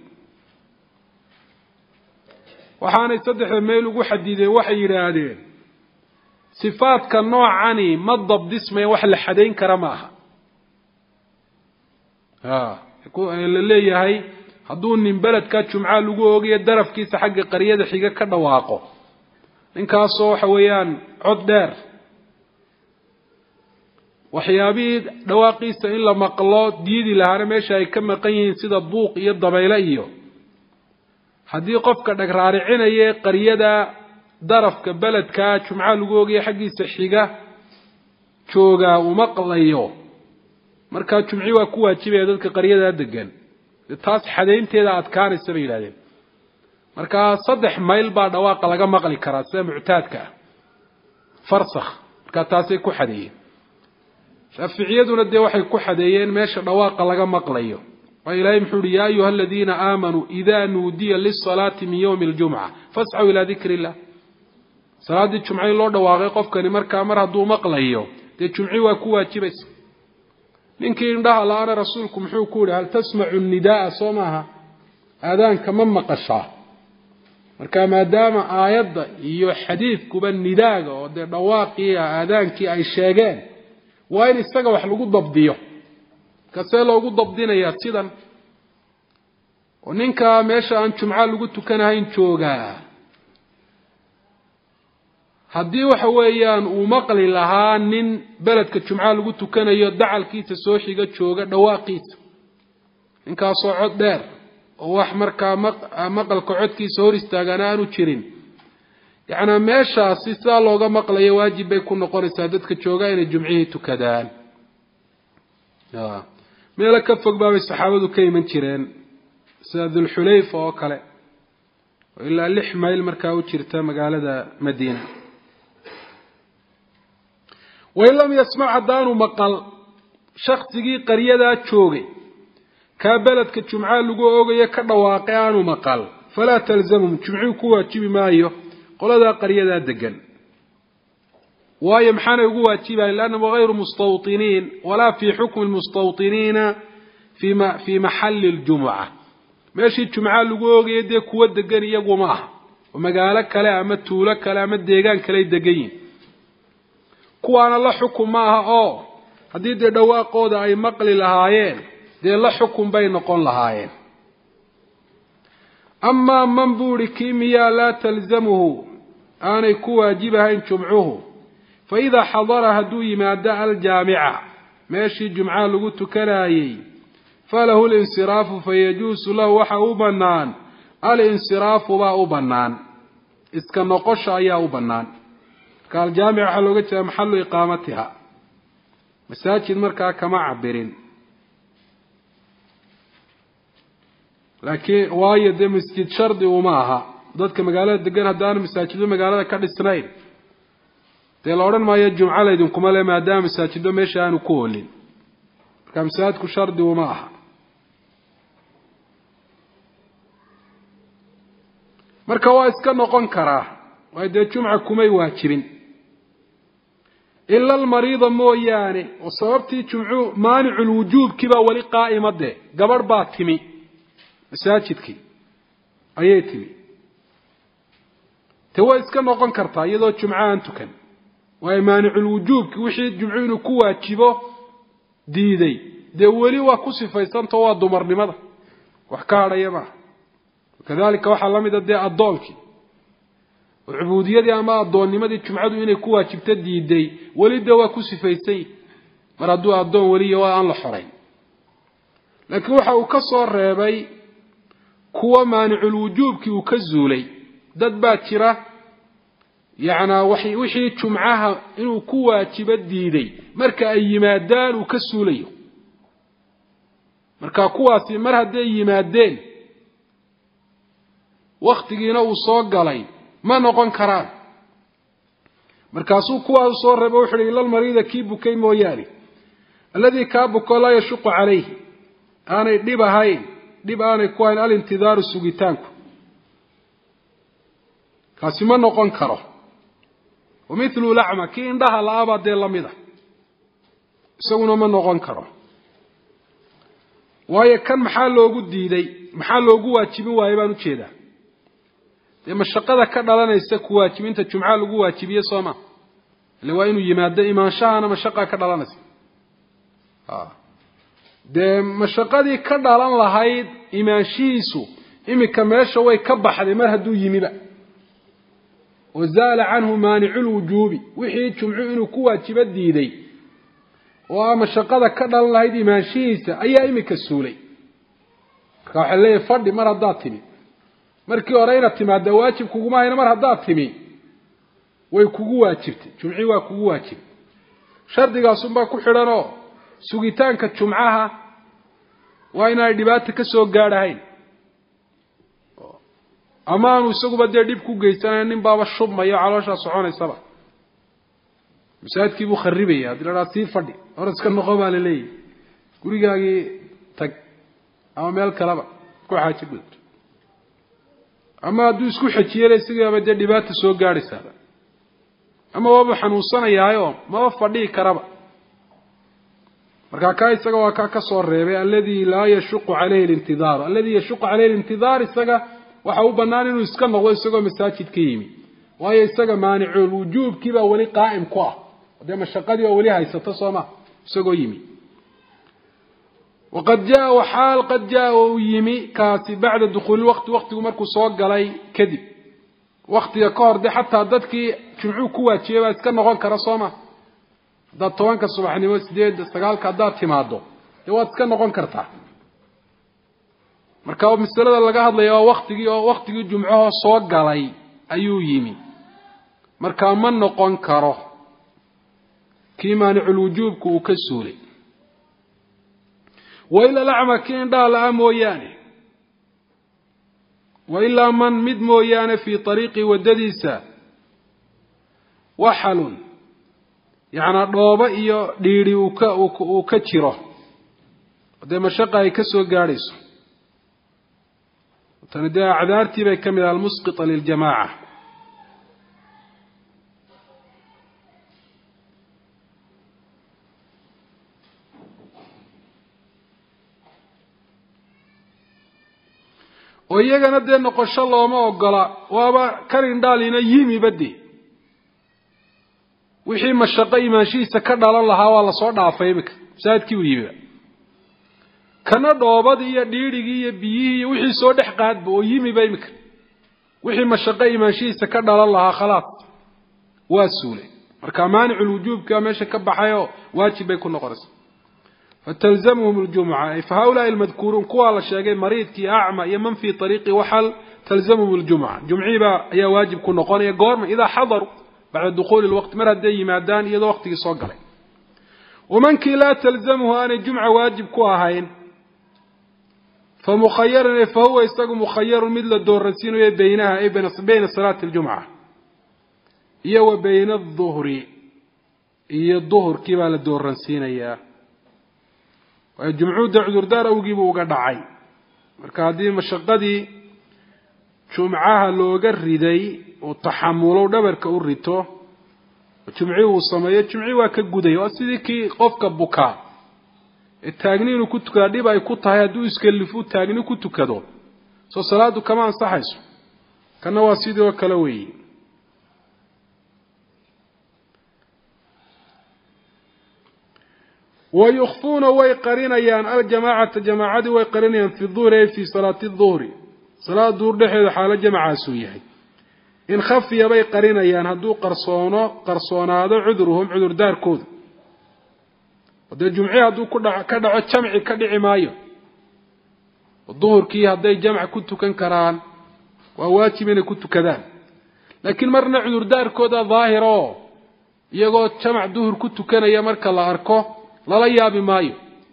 waxaanay saddexda mayl ugu xadideen waxay yidhaahdeen sifaadka noocani ma dabdismaya wax la xadayn kara ma aha la leeyahay hadduu nin beledkaa jumca lagu oogayo darafkiisa xagga qaryada xiga ka dhawaaqo ninkaasoo waxa weeyaan cod dheer waxyaabihii dhawaaqiisa in la maqlo diidi lahaana meesha ay ka maqan yihiin sida buuq iyo dabayle iyo haddii qofka dhag raaricinaya qaryada darafka beledkaa jumca lagu ogayo xaggiisa xiga joogaa uu maqlayo markaa jumci waa ku waajibaya dadka qaryadaa degan taas xadaynteeda adkaanaysa bay yidhahdeen markaa saddex mayl baa dhawaaqa laga maqli karaa sida muctaadka ah farsakh markaa taasay ku xadeeyeen shaaficiyaduna dee waxay ku xadeeyeen meesha dhawaaqa laga maqlayo waa ilaahay muxuu uhi yaa ayuha aladiina aamanuu idaa nuudiya lisalaati min yowmi aljumca fascaw ilaa dikri illah salaaddii jumca in loo dhawaaqay qofkani markaa mar hadduu maqlayo dee jumci waa ku waajibaysa ninkii indhaha la-aana rasuulku muxuu ku yihi hal tasmacu nidaaa soo maaha aadaanka ma maqashaa marka maadaama aayadda iyo xadiidkuba nidaaga oo dee dhawaaqii aadaankii ay sheegeen waa in isaga wax lagu dabdiyo kasee loogu dabdinayaa sidan oo ninka meesha aan jumca lagu tukanahayn joogaa haddii waxa weeyaan uu maqli lahaa nin beledka jumca lagu tukanayo dacalkiisa soo xiga jooga dhawaaqiisa ninkaasoo cod dheer oo wax markaa maqalka codkiisa hor istaagana aanu jirin yacni meeshaasi sidaa looga maqlayo waajib bay ku noqonaysaa dadka jooga inay jumcihii tukadaan meelo ka fog baabay saxaabadu ka iman jireen sida dulxulayfa oo kale oo ilaa lix mayl markaa u jirta magaalada madiina wain lam yasmac haddaanu maqal shaksigii qaryadaa joogay kaa beledka jumca lagu ogayo ka dhawaaqay aanu maqal falaa talzamhum jumcuu ku waajibi maayo qoladaa qaryadaa degan waayo maxaanay ugu waajibayan liannahum hayru mustawطiniin walaa fii xukmi lmustawطiniina fii maxali اljumuca meeshii jumca lagu ogayo dee kuwa degan iyagu ma aha oo magaalo kale ama tuulo kale ama deegaan kaley degan yihin kuwaana la xukun ma aha oo haddii dee dhawaaqooda ay maqli lahaayeen dee la xukun bay noqon lahaayeen amaa man buuri kii miyaa laa talzamuhu aanay ku waajibahayn jumcuhu fa idaa xadara hadduu yimaado aljaamica meeshii jumca lagu tukanaayey falahu linsiraafu fayajuusu lahu waxa u bannaan alinsiraafu baa u bannaan iska noqosha ayaa u bannaan marka aljaamic waxaa looga jeeda maxalu iqaamatiha masaajid markaa kama cabirin laakiin waayo dee masjid shardi uma aha dadka magaalada degan haddaanu masaajido magaalada ka dhisnayn dee la odhan maayo jumco laydinkuma le maadaama masaajido meesha aanu ku olin marka masaajidku shardi uma aha marka waa iska noqon karaa waayo dee jumca kumay waajibin ila almariida mooyaane oo sababtii jumcu maaniculwujuubkiibaa weli qaa'ima dee gabadh baa timi masaajidkii ayay timi te way iska noqon kartaa iyadoo jumco aan tukan waayo maaniculwujuubki wixii jumcu inuu ku waajibo diiday dee weli waa ku sifaysantao waa dumarnimada wax ka hadhaya maaha kadalika waxaa la mida dee addoonkii oo cubuudiyadii ama addoonnimadii jumcadu inay ku waajibto diiday weli dee waa ku sifaysay mar hadduu addoon weliya waa aan la xorayn laakiin waxa uu ka soo reebay kuwa maaniculwujuubkii uu ka zuulay dad baa jira yacnaa wixii jumcaha inuu ku waajibo diiday marka ay yimaadaan uu ka suulayo marka kuwaasi mar hadday yimaadeen wakhtigiina uu soo galay ma noqon karaan markaasuu kuwaas soo reebo wuxuu ila almariida kii bukay mooyaane alladii kaa buko laa yashuqu calayhi aanay dhib ahayn dhib aanay ku hayn alintidaaru sugitaanku kaasi ma noqon karo wamilu lacma kii indhaha la-abaa dee lamida isaguna ma noqon karo waayo kan maxaa loogu diiday maxaa loogu waajibin waaye baan ujeedaa dee mashaqada ka dhalanaysa ku waajibinta jumca lagu waajibiye sooma ile waa inuu yimaado imaanshahana mashaqa ka dhalanaysa dee mashaqadii ka dhalan lahayd imaanshihiisu imika meesha way ka baxday mar hadduu yimiba wazaala canhu maanicu lwujuubi wixii jumcu inuu ku waajibo diiday oo a mashaqada ka dhalan lahayd imaanshihiisa ayaa imika suulay marka waxaa leeyahay fadhi mar haddaad timi markii hore inaad timaada waajib kuguma hayna mar haddaad timi way kugu waajibtay jumcii waa kugu waajibay shardigaasunbaa ku xidhanoo sugitaanka jumcaha waa inaanay dhibaata ka soo gaadhahayn ama aanu isaguba dee dhib ku geysanayn nin baaba shubmayo calooshaa soconaysaba masaajidkii buu kharibaya haddii la dhaha sii fadhi hor iska noqo baa la leeyahy gurigaagii tag ama meel kaleba ku xaaji gudto ama hadduu isku xejiyana isagaaba dee dhibaata soo gaadhaysaaba ama waabuu xanuunsanayaayo maba fadhihi karaba marka ka isaga waa ka ka soo reebay alladii laa yashqu alayhi al-intidhar alladii yashqu alayhi al-intidhar isaga waxa uu banaan inuu iska noqdo isagoo masaajidka yimi waayo isaga maanicu wujubki ba wali qaa'im ku ah hadama shaqadii oo wali haysato sooma isagoo yimi وقد جاء وحال قد جاء يمي كاسي بعد دخول الوقت وقت مركو سو غلاي كدب وقت يكور دي حتى ددكي جمعو كواجيه با iska noqon kara sooma dad tobanka subaxnimo sideed sagaalka hadaad timaado ee waad iska noqon kartaa marka misalada laga hadlayo waqtigii oo waqtigii jumcaha soo galay ayuu yimi marka ma noqon karo kiimaani wujubku uu ka suulay وإلا لعما كين دال مويانه وإلا من مد مويانه في طريق ودديسا وحل يعني دوبا iyo dhiiri uu ka uu ka jiro de mashaqay ka soo gaarayso tanada acdaartii bay kamid ah musqita lil jamaa oo iyagana de noqosho looma ogola waaba karin dhaalina yimi badi wixii mashaqo imaashiisa ka dhalan lahaa waa la soo dhaafay imika saadkii u yimi kana dhoobad iyo dhiirigii iyo biyihii iyo wixii soo dhex qaadba oo yimi ba imika wixii mashaqo imaashiisa ka dhalan lahaa khalaas waa suulay marka maanicu wujubka meesha ka baxayo waajib bay ku noqonaysaa فتلزمهم الجمعة فهؤلاء المذكورون كوا الله شيء مريض كي أعمى يمن في طريق وحل تلزمهم الجمعة جمعي با هي واجب كنا قانية قارمة إذا حضروا بعد دخول الوقت مرة دي مادان إذا وقت يصق عليه ومن كي لا تلزمه أن الجمعة واجب كوا هين فمخير فهو يستقو مخير مثل الدورسين بينها أي بين صلاة الجمعة هي وبين الظهر هي الظهر كيف الدورسين إياه جمعود عذر دار awgiiba uga dhacay marka hadii mashaqadii jumcaha looga riday oo taxamulo dhabarka u rito jumci uu sameeyo jumci waa ka guday oo sidii kii qofka buka ee taagniinu ku tukada dib ay ku tahay haduu iska lifu taagni ku tukado soo salaadu kama ansaxayso kana waa sidoo kale weey ويخفون ويقرنيان الجماعة جماعة ويقرنيان في الظهر في صلاة الظهر صلاة الظهر دحيل حال جماعة سويه إن خفي ويقرنيان هدو قرصونا قرصونا هذا عذرهم عذر دار كود وده الجمعية هدو كدع الجمع كدع مايو الظهر كي هدي جمع كنت كنكران وواتي من كنت كذان لكن مرنا عذر دار كود ظاهرة يقول جمع الظهر كنت كان يمرك الله أركو لا يابي مايو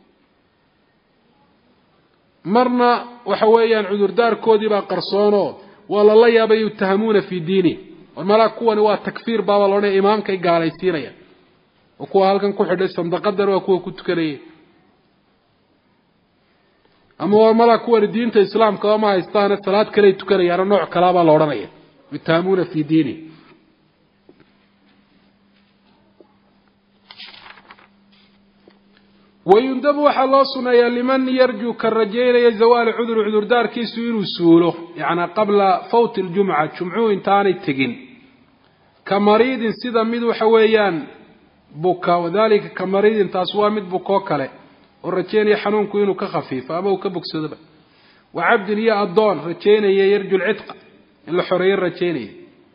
مرنا وحويا عذر دار كودي با قرصونو ولا لا يابي يتهمون في دينه والملاك كوان waa takfir baba loo leeyahay imaamka ay gaalaysiinaya oo kuwa halkan ku xidhay sanqadar waa kuwa ku tukanay ama waa malaak kuwa diinta islaamka ma haystaan salaad kale tukanayaan nooc kala ba loo oranaya yatahamuna fi diini ويندب وحلا صنيا لمن يرجو كالرجال يزوال عذر عذر دار كيسوين وسوله يعني قبل فوت الجمعة جمعو انتاني التقين كمريض سيدا مدو حويان بكا وذلك كمريض تاسوا مد بكوكله والرجال يحنون كوينو كخفيف أبو كبك سدبا وعبد يا الضون رجال يرجو العتق الحرية الرجال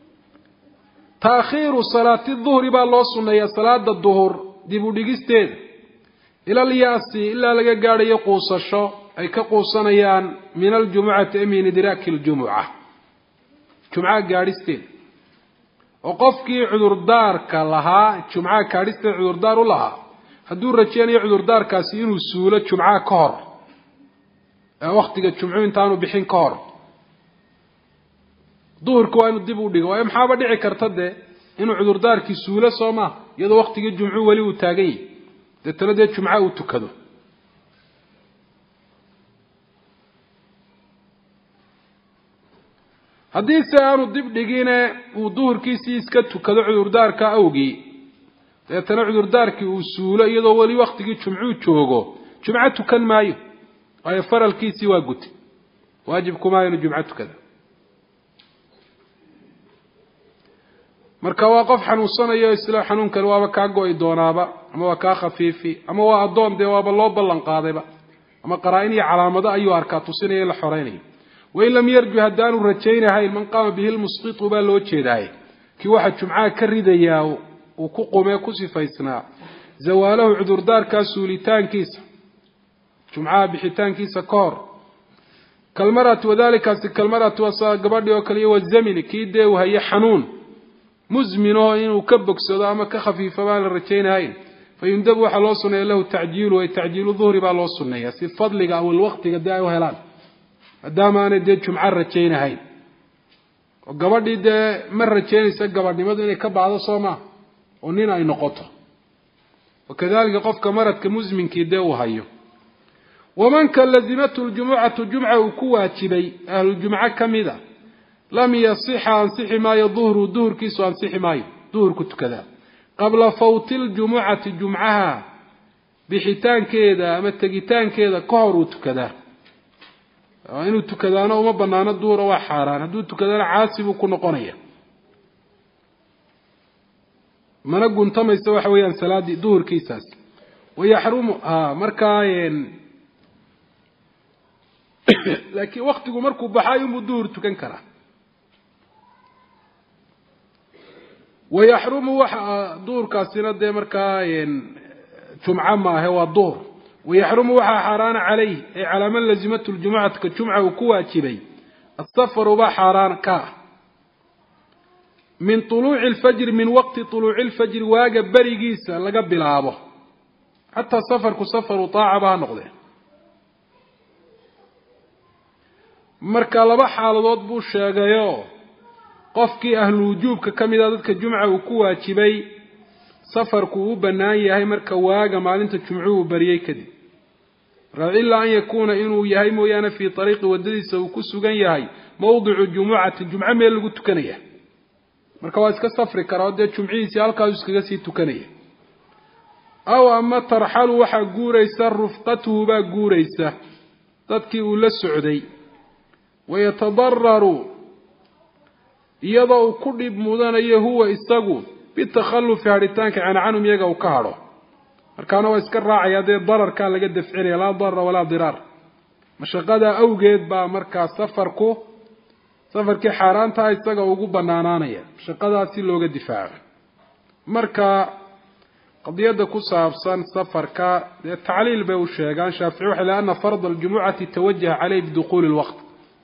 تأخير صلاة الظهر بالله صنيا صلاة الظهر دي بوديجستين إلى الياس إلا لقى قال يقوص الشو أي كقوصنيان من الجمعة أمين دراك الجمعة جمعة قارستين وقفك عذر دار كلها جمعة قارستين عذر دار لها هدور رجاني عذر دار كاسين وسولة جمعة كهر وقت الجمعة انتانوا بحين كهر ظهر كوان الدبو ديغا ويم حابة دعي كرتده إنه عذر دار كسولة صوما يدو وقت الجمعة ولي وتاقي ده تلدي جمعة وتكذو حديث أنو الضب دقينا وظهر كيسي اسكتو كذو عذر دار كأوغي deetana cudurdaarkii uu suulo iyadoo weli waqtigii jumcuu joogo jumco tukan maayo waayo faralkiisii waa gutay waajibkumaa inuu jumco tukada marka waa qof xanuunsanayo isla xanuunkan waaba kaa go'i doonaaba ama waa kaa khafiifi ama waa addoon dee waaba loo ballan qaadayba ama qaraa'in iyo calaamado ayuu arkaa tusinaya in la xoraynayo wain lam yarju haddaanu rajaynahayn man qaama bihi lmusqitu baa loo jeedaaye kii waxa jumcaha ka ridayaa uu ku qumee ku sifaysnaa zawaalahu cudurdaarkaa suulitaankiisa jumcaha bixitaankiisa ka hor kalmarati wadalikaasi kalmarati waa gabadhii oo kale wazamini kii dee uu haye xanuun muzminoo inuu ka bogsado ama ka khafiifo baan la rajaynahayn fayundabu waxaa loo sunneeya lahu tacjiilu ay tacjiilu duhri baa loo sunneeya si fadliga awal waqtiga dee ay u helaan maadaama aanay dee jumco rajaynahayn oo gabadhii dee ma rajaynaysa gabadhnimadu inay ka bacdo soo maa oo nin ay noqoto wakadalika qofka maradka musminkii dee uu hayo wamanka lazimatu ljumucatu jumca uu ku waajibay ahluljumco ka mida lam yasixa ansixi maayo duhru duhurkiisu ansixi maayo duhurku tukadaa qabla fawti ljumucati jumcaha bixitaankeeda ama tegitaankeeda ka hor uu tukadaa inuu tukadaana uma banaano duhura waa xaaraan hadduu tukadana caasi buu ku noqonaya mana guntamaysa waxa weeyaan salaadii duhurkiisaas wayaxrumu markaa laakiin waqtigu markuu baxayo inbuu duhur tukan karaa wayaxrumu waxa duhurkaasina dee markaa jumco maahe waa duhur wayaxrumu waxaa xaaraana calayh ay calaa man lazimatu ljumucata ka jumca uu ku waajibay asafaru baa xaaraan ka ah min tuluuci alfajri min waqti tuluuci alfajri waaga berigiisa laga bilaabo xataa safarku safaru taacaba ha noqdee marka laba xaaladood buu sheegayo qofkii ahlu wujuubka ka mid a dadka jumca uu ku waajibay safarku uu bannaan yahay marka waaga maalinta jumcuhu bariyey kadib marka ilaa an yakuuna inuu yahay mooyaane fii ariiqi waddadiisa uu ku sugan yahay mawdicu jumucati jumco meel lagu tukanaya marka waa iska safri karaa oo dee jumcihiisii halkaasu iskaga sii tukanaya aw ama tarxalu waxaa guuraysa rufqatuhu baa guuraysa dadkii uu la socday wayatadararu iyadoo uu ku dhib mudanayo huwa isagu bitakhalufi hadhitaanka can canhum iyaga uu ka hadho markaana waa iska raacaya dee dararkaa laga dafcinaya laa darara walaa diraar mashaqada awgeed baa markaa safarku safarkii xaaraantaha isaga ugu banaanaanaya mashaqadaasi looga difaaco marka qadiyada ku saabsan safarka dee tacliil bay u sheegaan shaafici waxay leeyahay ana farda aljumucati tawajaha caleyh biduquuli lwaqt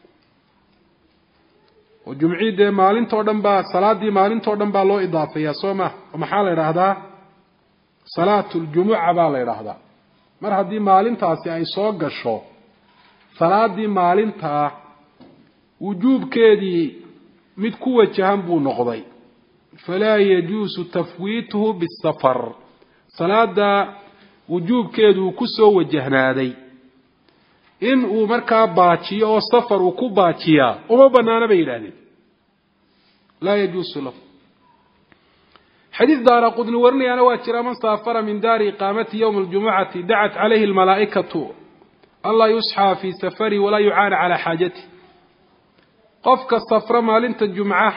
oo jumcii dee maalintoo dhan baa salaadii maalintoo dhan baa loo idaafeeyaa soo ma oo maxaa la idhaahdaa salaatu ljumuca baa la idhaahdaa mar haddii maalintaasi ay soo gasho salaadii maalintaa wujuubkeedii mid ku wajahan buu noqday falaa yajuusu tafwiituhu bisafar salaada wujuubkeedu uu ku soo wajahnaaday in uu markaa baajiyo oo safar uu ku baajiyaa uma banaana bay yidhaahdeen laa yajuusu lahu xadiid daara qudni warinayaana waa jira man saafara min daari iqaamati yowma aljumucati dacat calayhi almalaa'ikatu anlaa yusxaa fii safari walaa yucaana calaa xaajati qofka safra maalinta jumca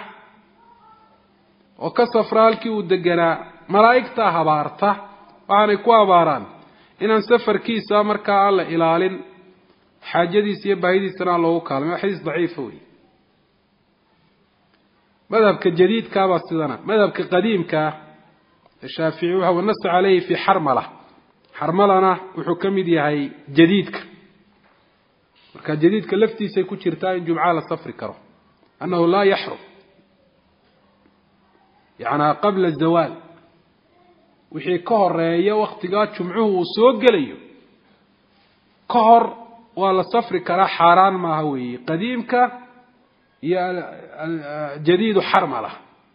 oo ka safra halkii uu deganaa malaa'igtaa habaarta waxaanay ku habaaraan inaan safarkiisa markaa aan la ilaalin xaajadiisa iyo baahidiisana aan loogu kaalmay waa xadiis daciifa wey madhabka jadiidkaabaa sidana madhabka qadiimkaa shaafici waxa uu nasa caleyhi fii xarmala xarmalana wuxuu ka mid yahay jadiidka marka jadiidka laftiisay ku jirtaa in jumca la safri karo annahu laa yaxrum yacnaa qabla zawaal wixii ka horeeya waktigaa jumcuhu uu soo gelayo ka hor waa la safri karaa xaaraan maaha weeye qadiimka iyo jadiidu xarmala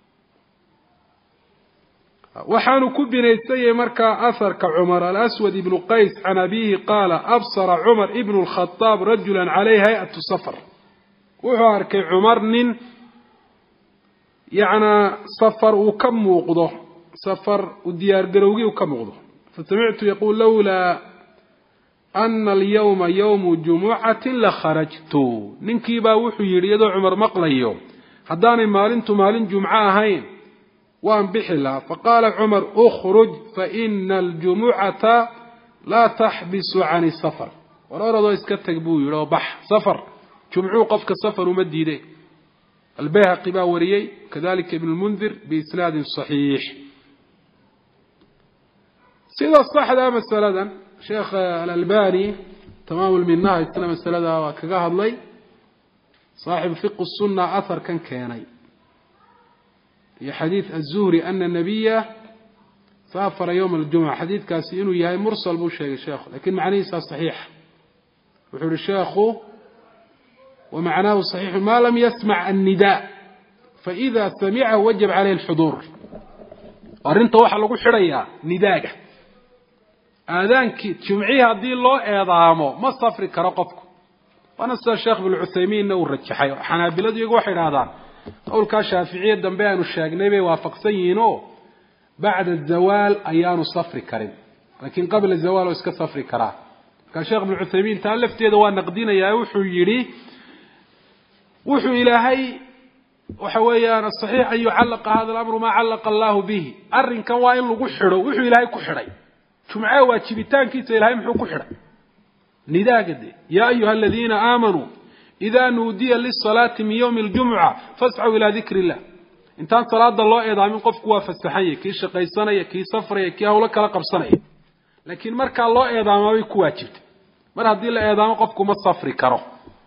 waxaanu ku binaysayay markaa aharka cumar alaswad ibnu qays can abiihi qaala absara cumar ibnu lkhadaab rajulan caleyhi hay-atu safar wuxuu arkay cumar nin yacnaa safar uu ka muuqdo سفر وديار قروقي وكمغضو فسمعت يقول لولا أن اليوم يوم جمعة لخرجت ننكي باوحو يريدو عمر مقليو حداني مالين تمالين جمعة هين وان بحلا فقال عمر اخرج فإن الجمعة لا تحبس عن السفر ولا رضو اسكتك بوي لو بح سفر جمعو قفك السفر ومديده البيهقي باوريي كذلك ابن المنذر بإسناد صحيح سيدا الصح دا مسألة شيخ الألباني تمام المناهي السنة مسألة وكذا الله صاحب فقه السنة أثر كان كياني في حديث الزهري أن النبي سافر يوم الجمعة حديث كاسيين وياهي مرسل بو الشيخ لكن معنيه صحيح وحول الشيخ ومعناه صحيح ما لم يسمع النداء فإذا سمع وجب عليه الحضور وارنت waxa lagu xidhaya nidaaga aadaanki jumciha hadii loo eedaamo ma safri karo qofku wana sida Sheekh Ibn Uthaymeen uu rajaxay xanaabiladu iyagu waxay yiraahdaan qowlka Shaafiiciga dambe aanu sheegnay bay waafaqsan yihiin oo bacda zawal ayaanu safri karin laakiin qabla zawal iska safri karaa ka Sheekh Ibn Uthaymeen taalafteeda waa naqdinaya wuxuu yiri وحو إلهي وحويان الصحيح أن يعلق هذا الأمر ما علق الله به أرن كان وإن لغو حرو وحو إلهي كحري شمعا واتشبتان كيس إلهي محو كحري نداء قد يا أيها الذين آمنوا إذا نودي للصلاة من يوم الجمعة فاسعوا إلى ذكر الله انتان صلاة الله إذا من قفك وفستحية كي شقيصانية كي صفرية كي هولك لقبصانية لكن مركا الله إذا ما بيكواتشبت مر هدي الله إذا ما قفك ما صفري كره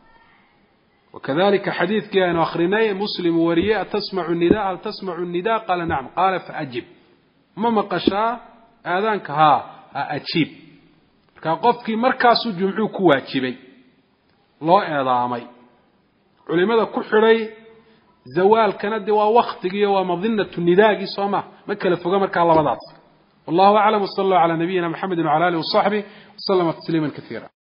وكذلك حديث كان آخرين مسلم ورياء تسمع النداء هل تسمع النداء قال نعم قال فأجب ما مقشا آذانك ها أجيب كقفك مركز جمعوك واجبي لا إعظامي علماء كحري زوال كند ووقت ومظنة النداء صوما ما كلفوا مركز الله بضاس والله أعلم وصلى الله على نبينا محمد وعلى آله وصحبه وسلم تسليما كثيرا.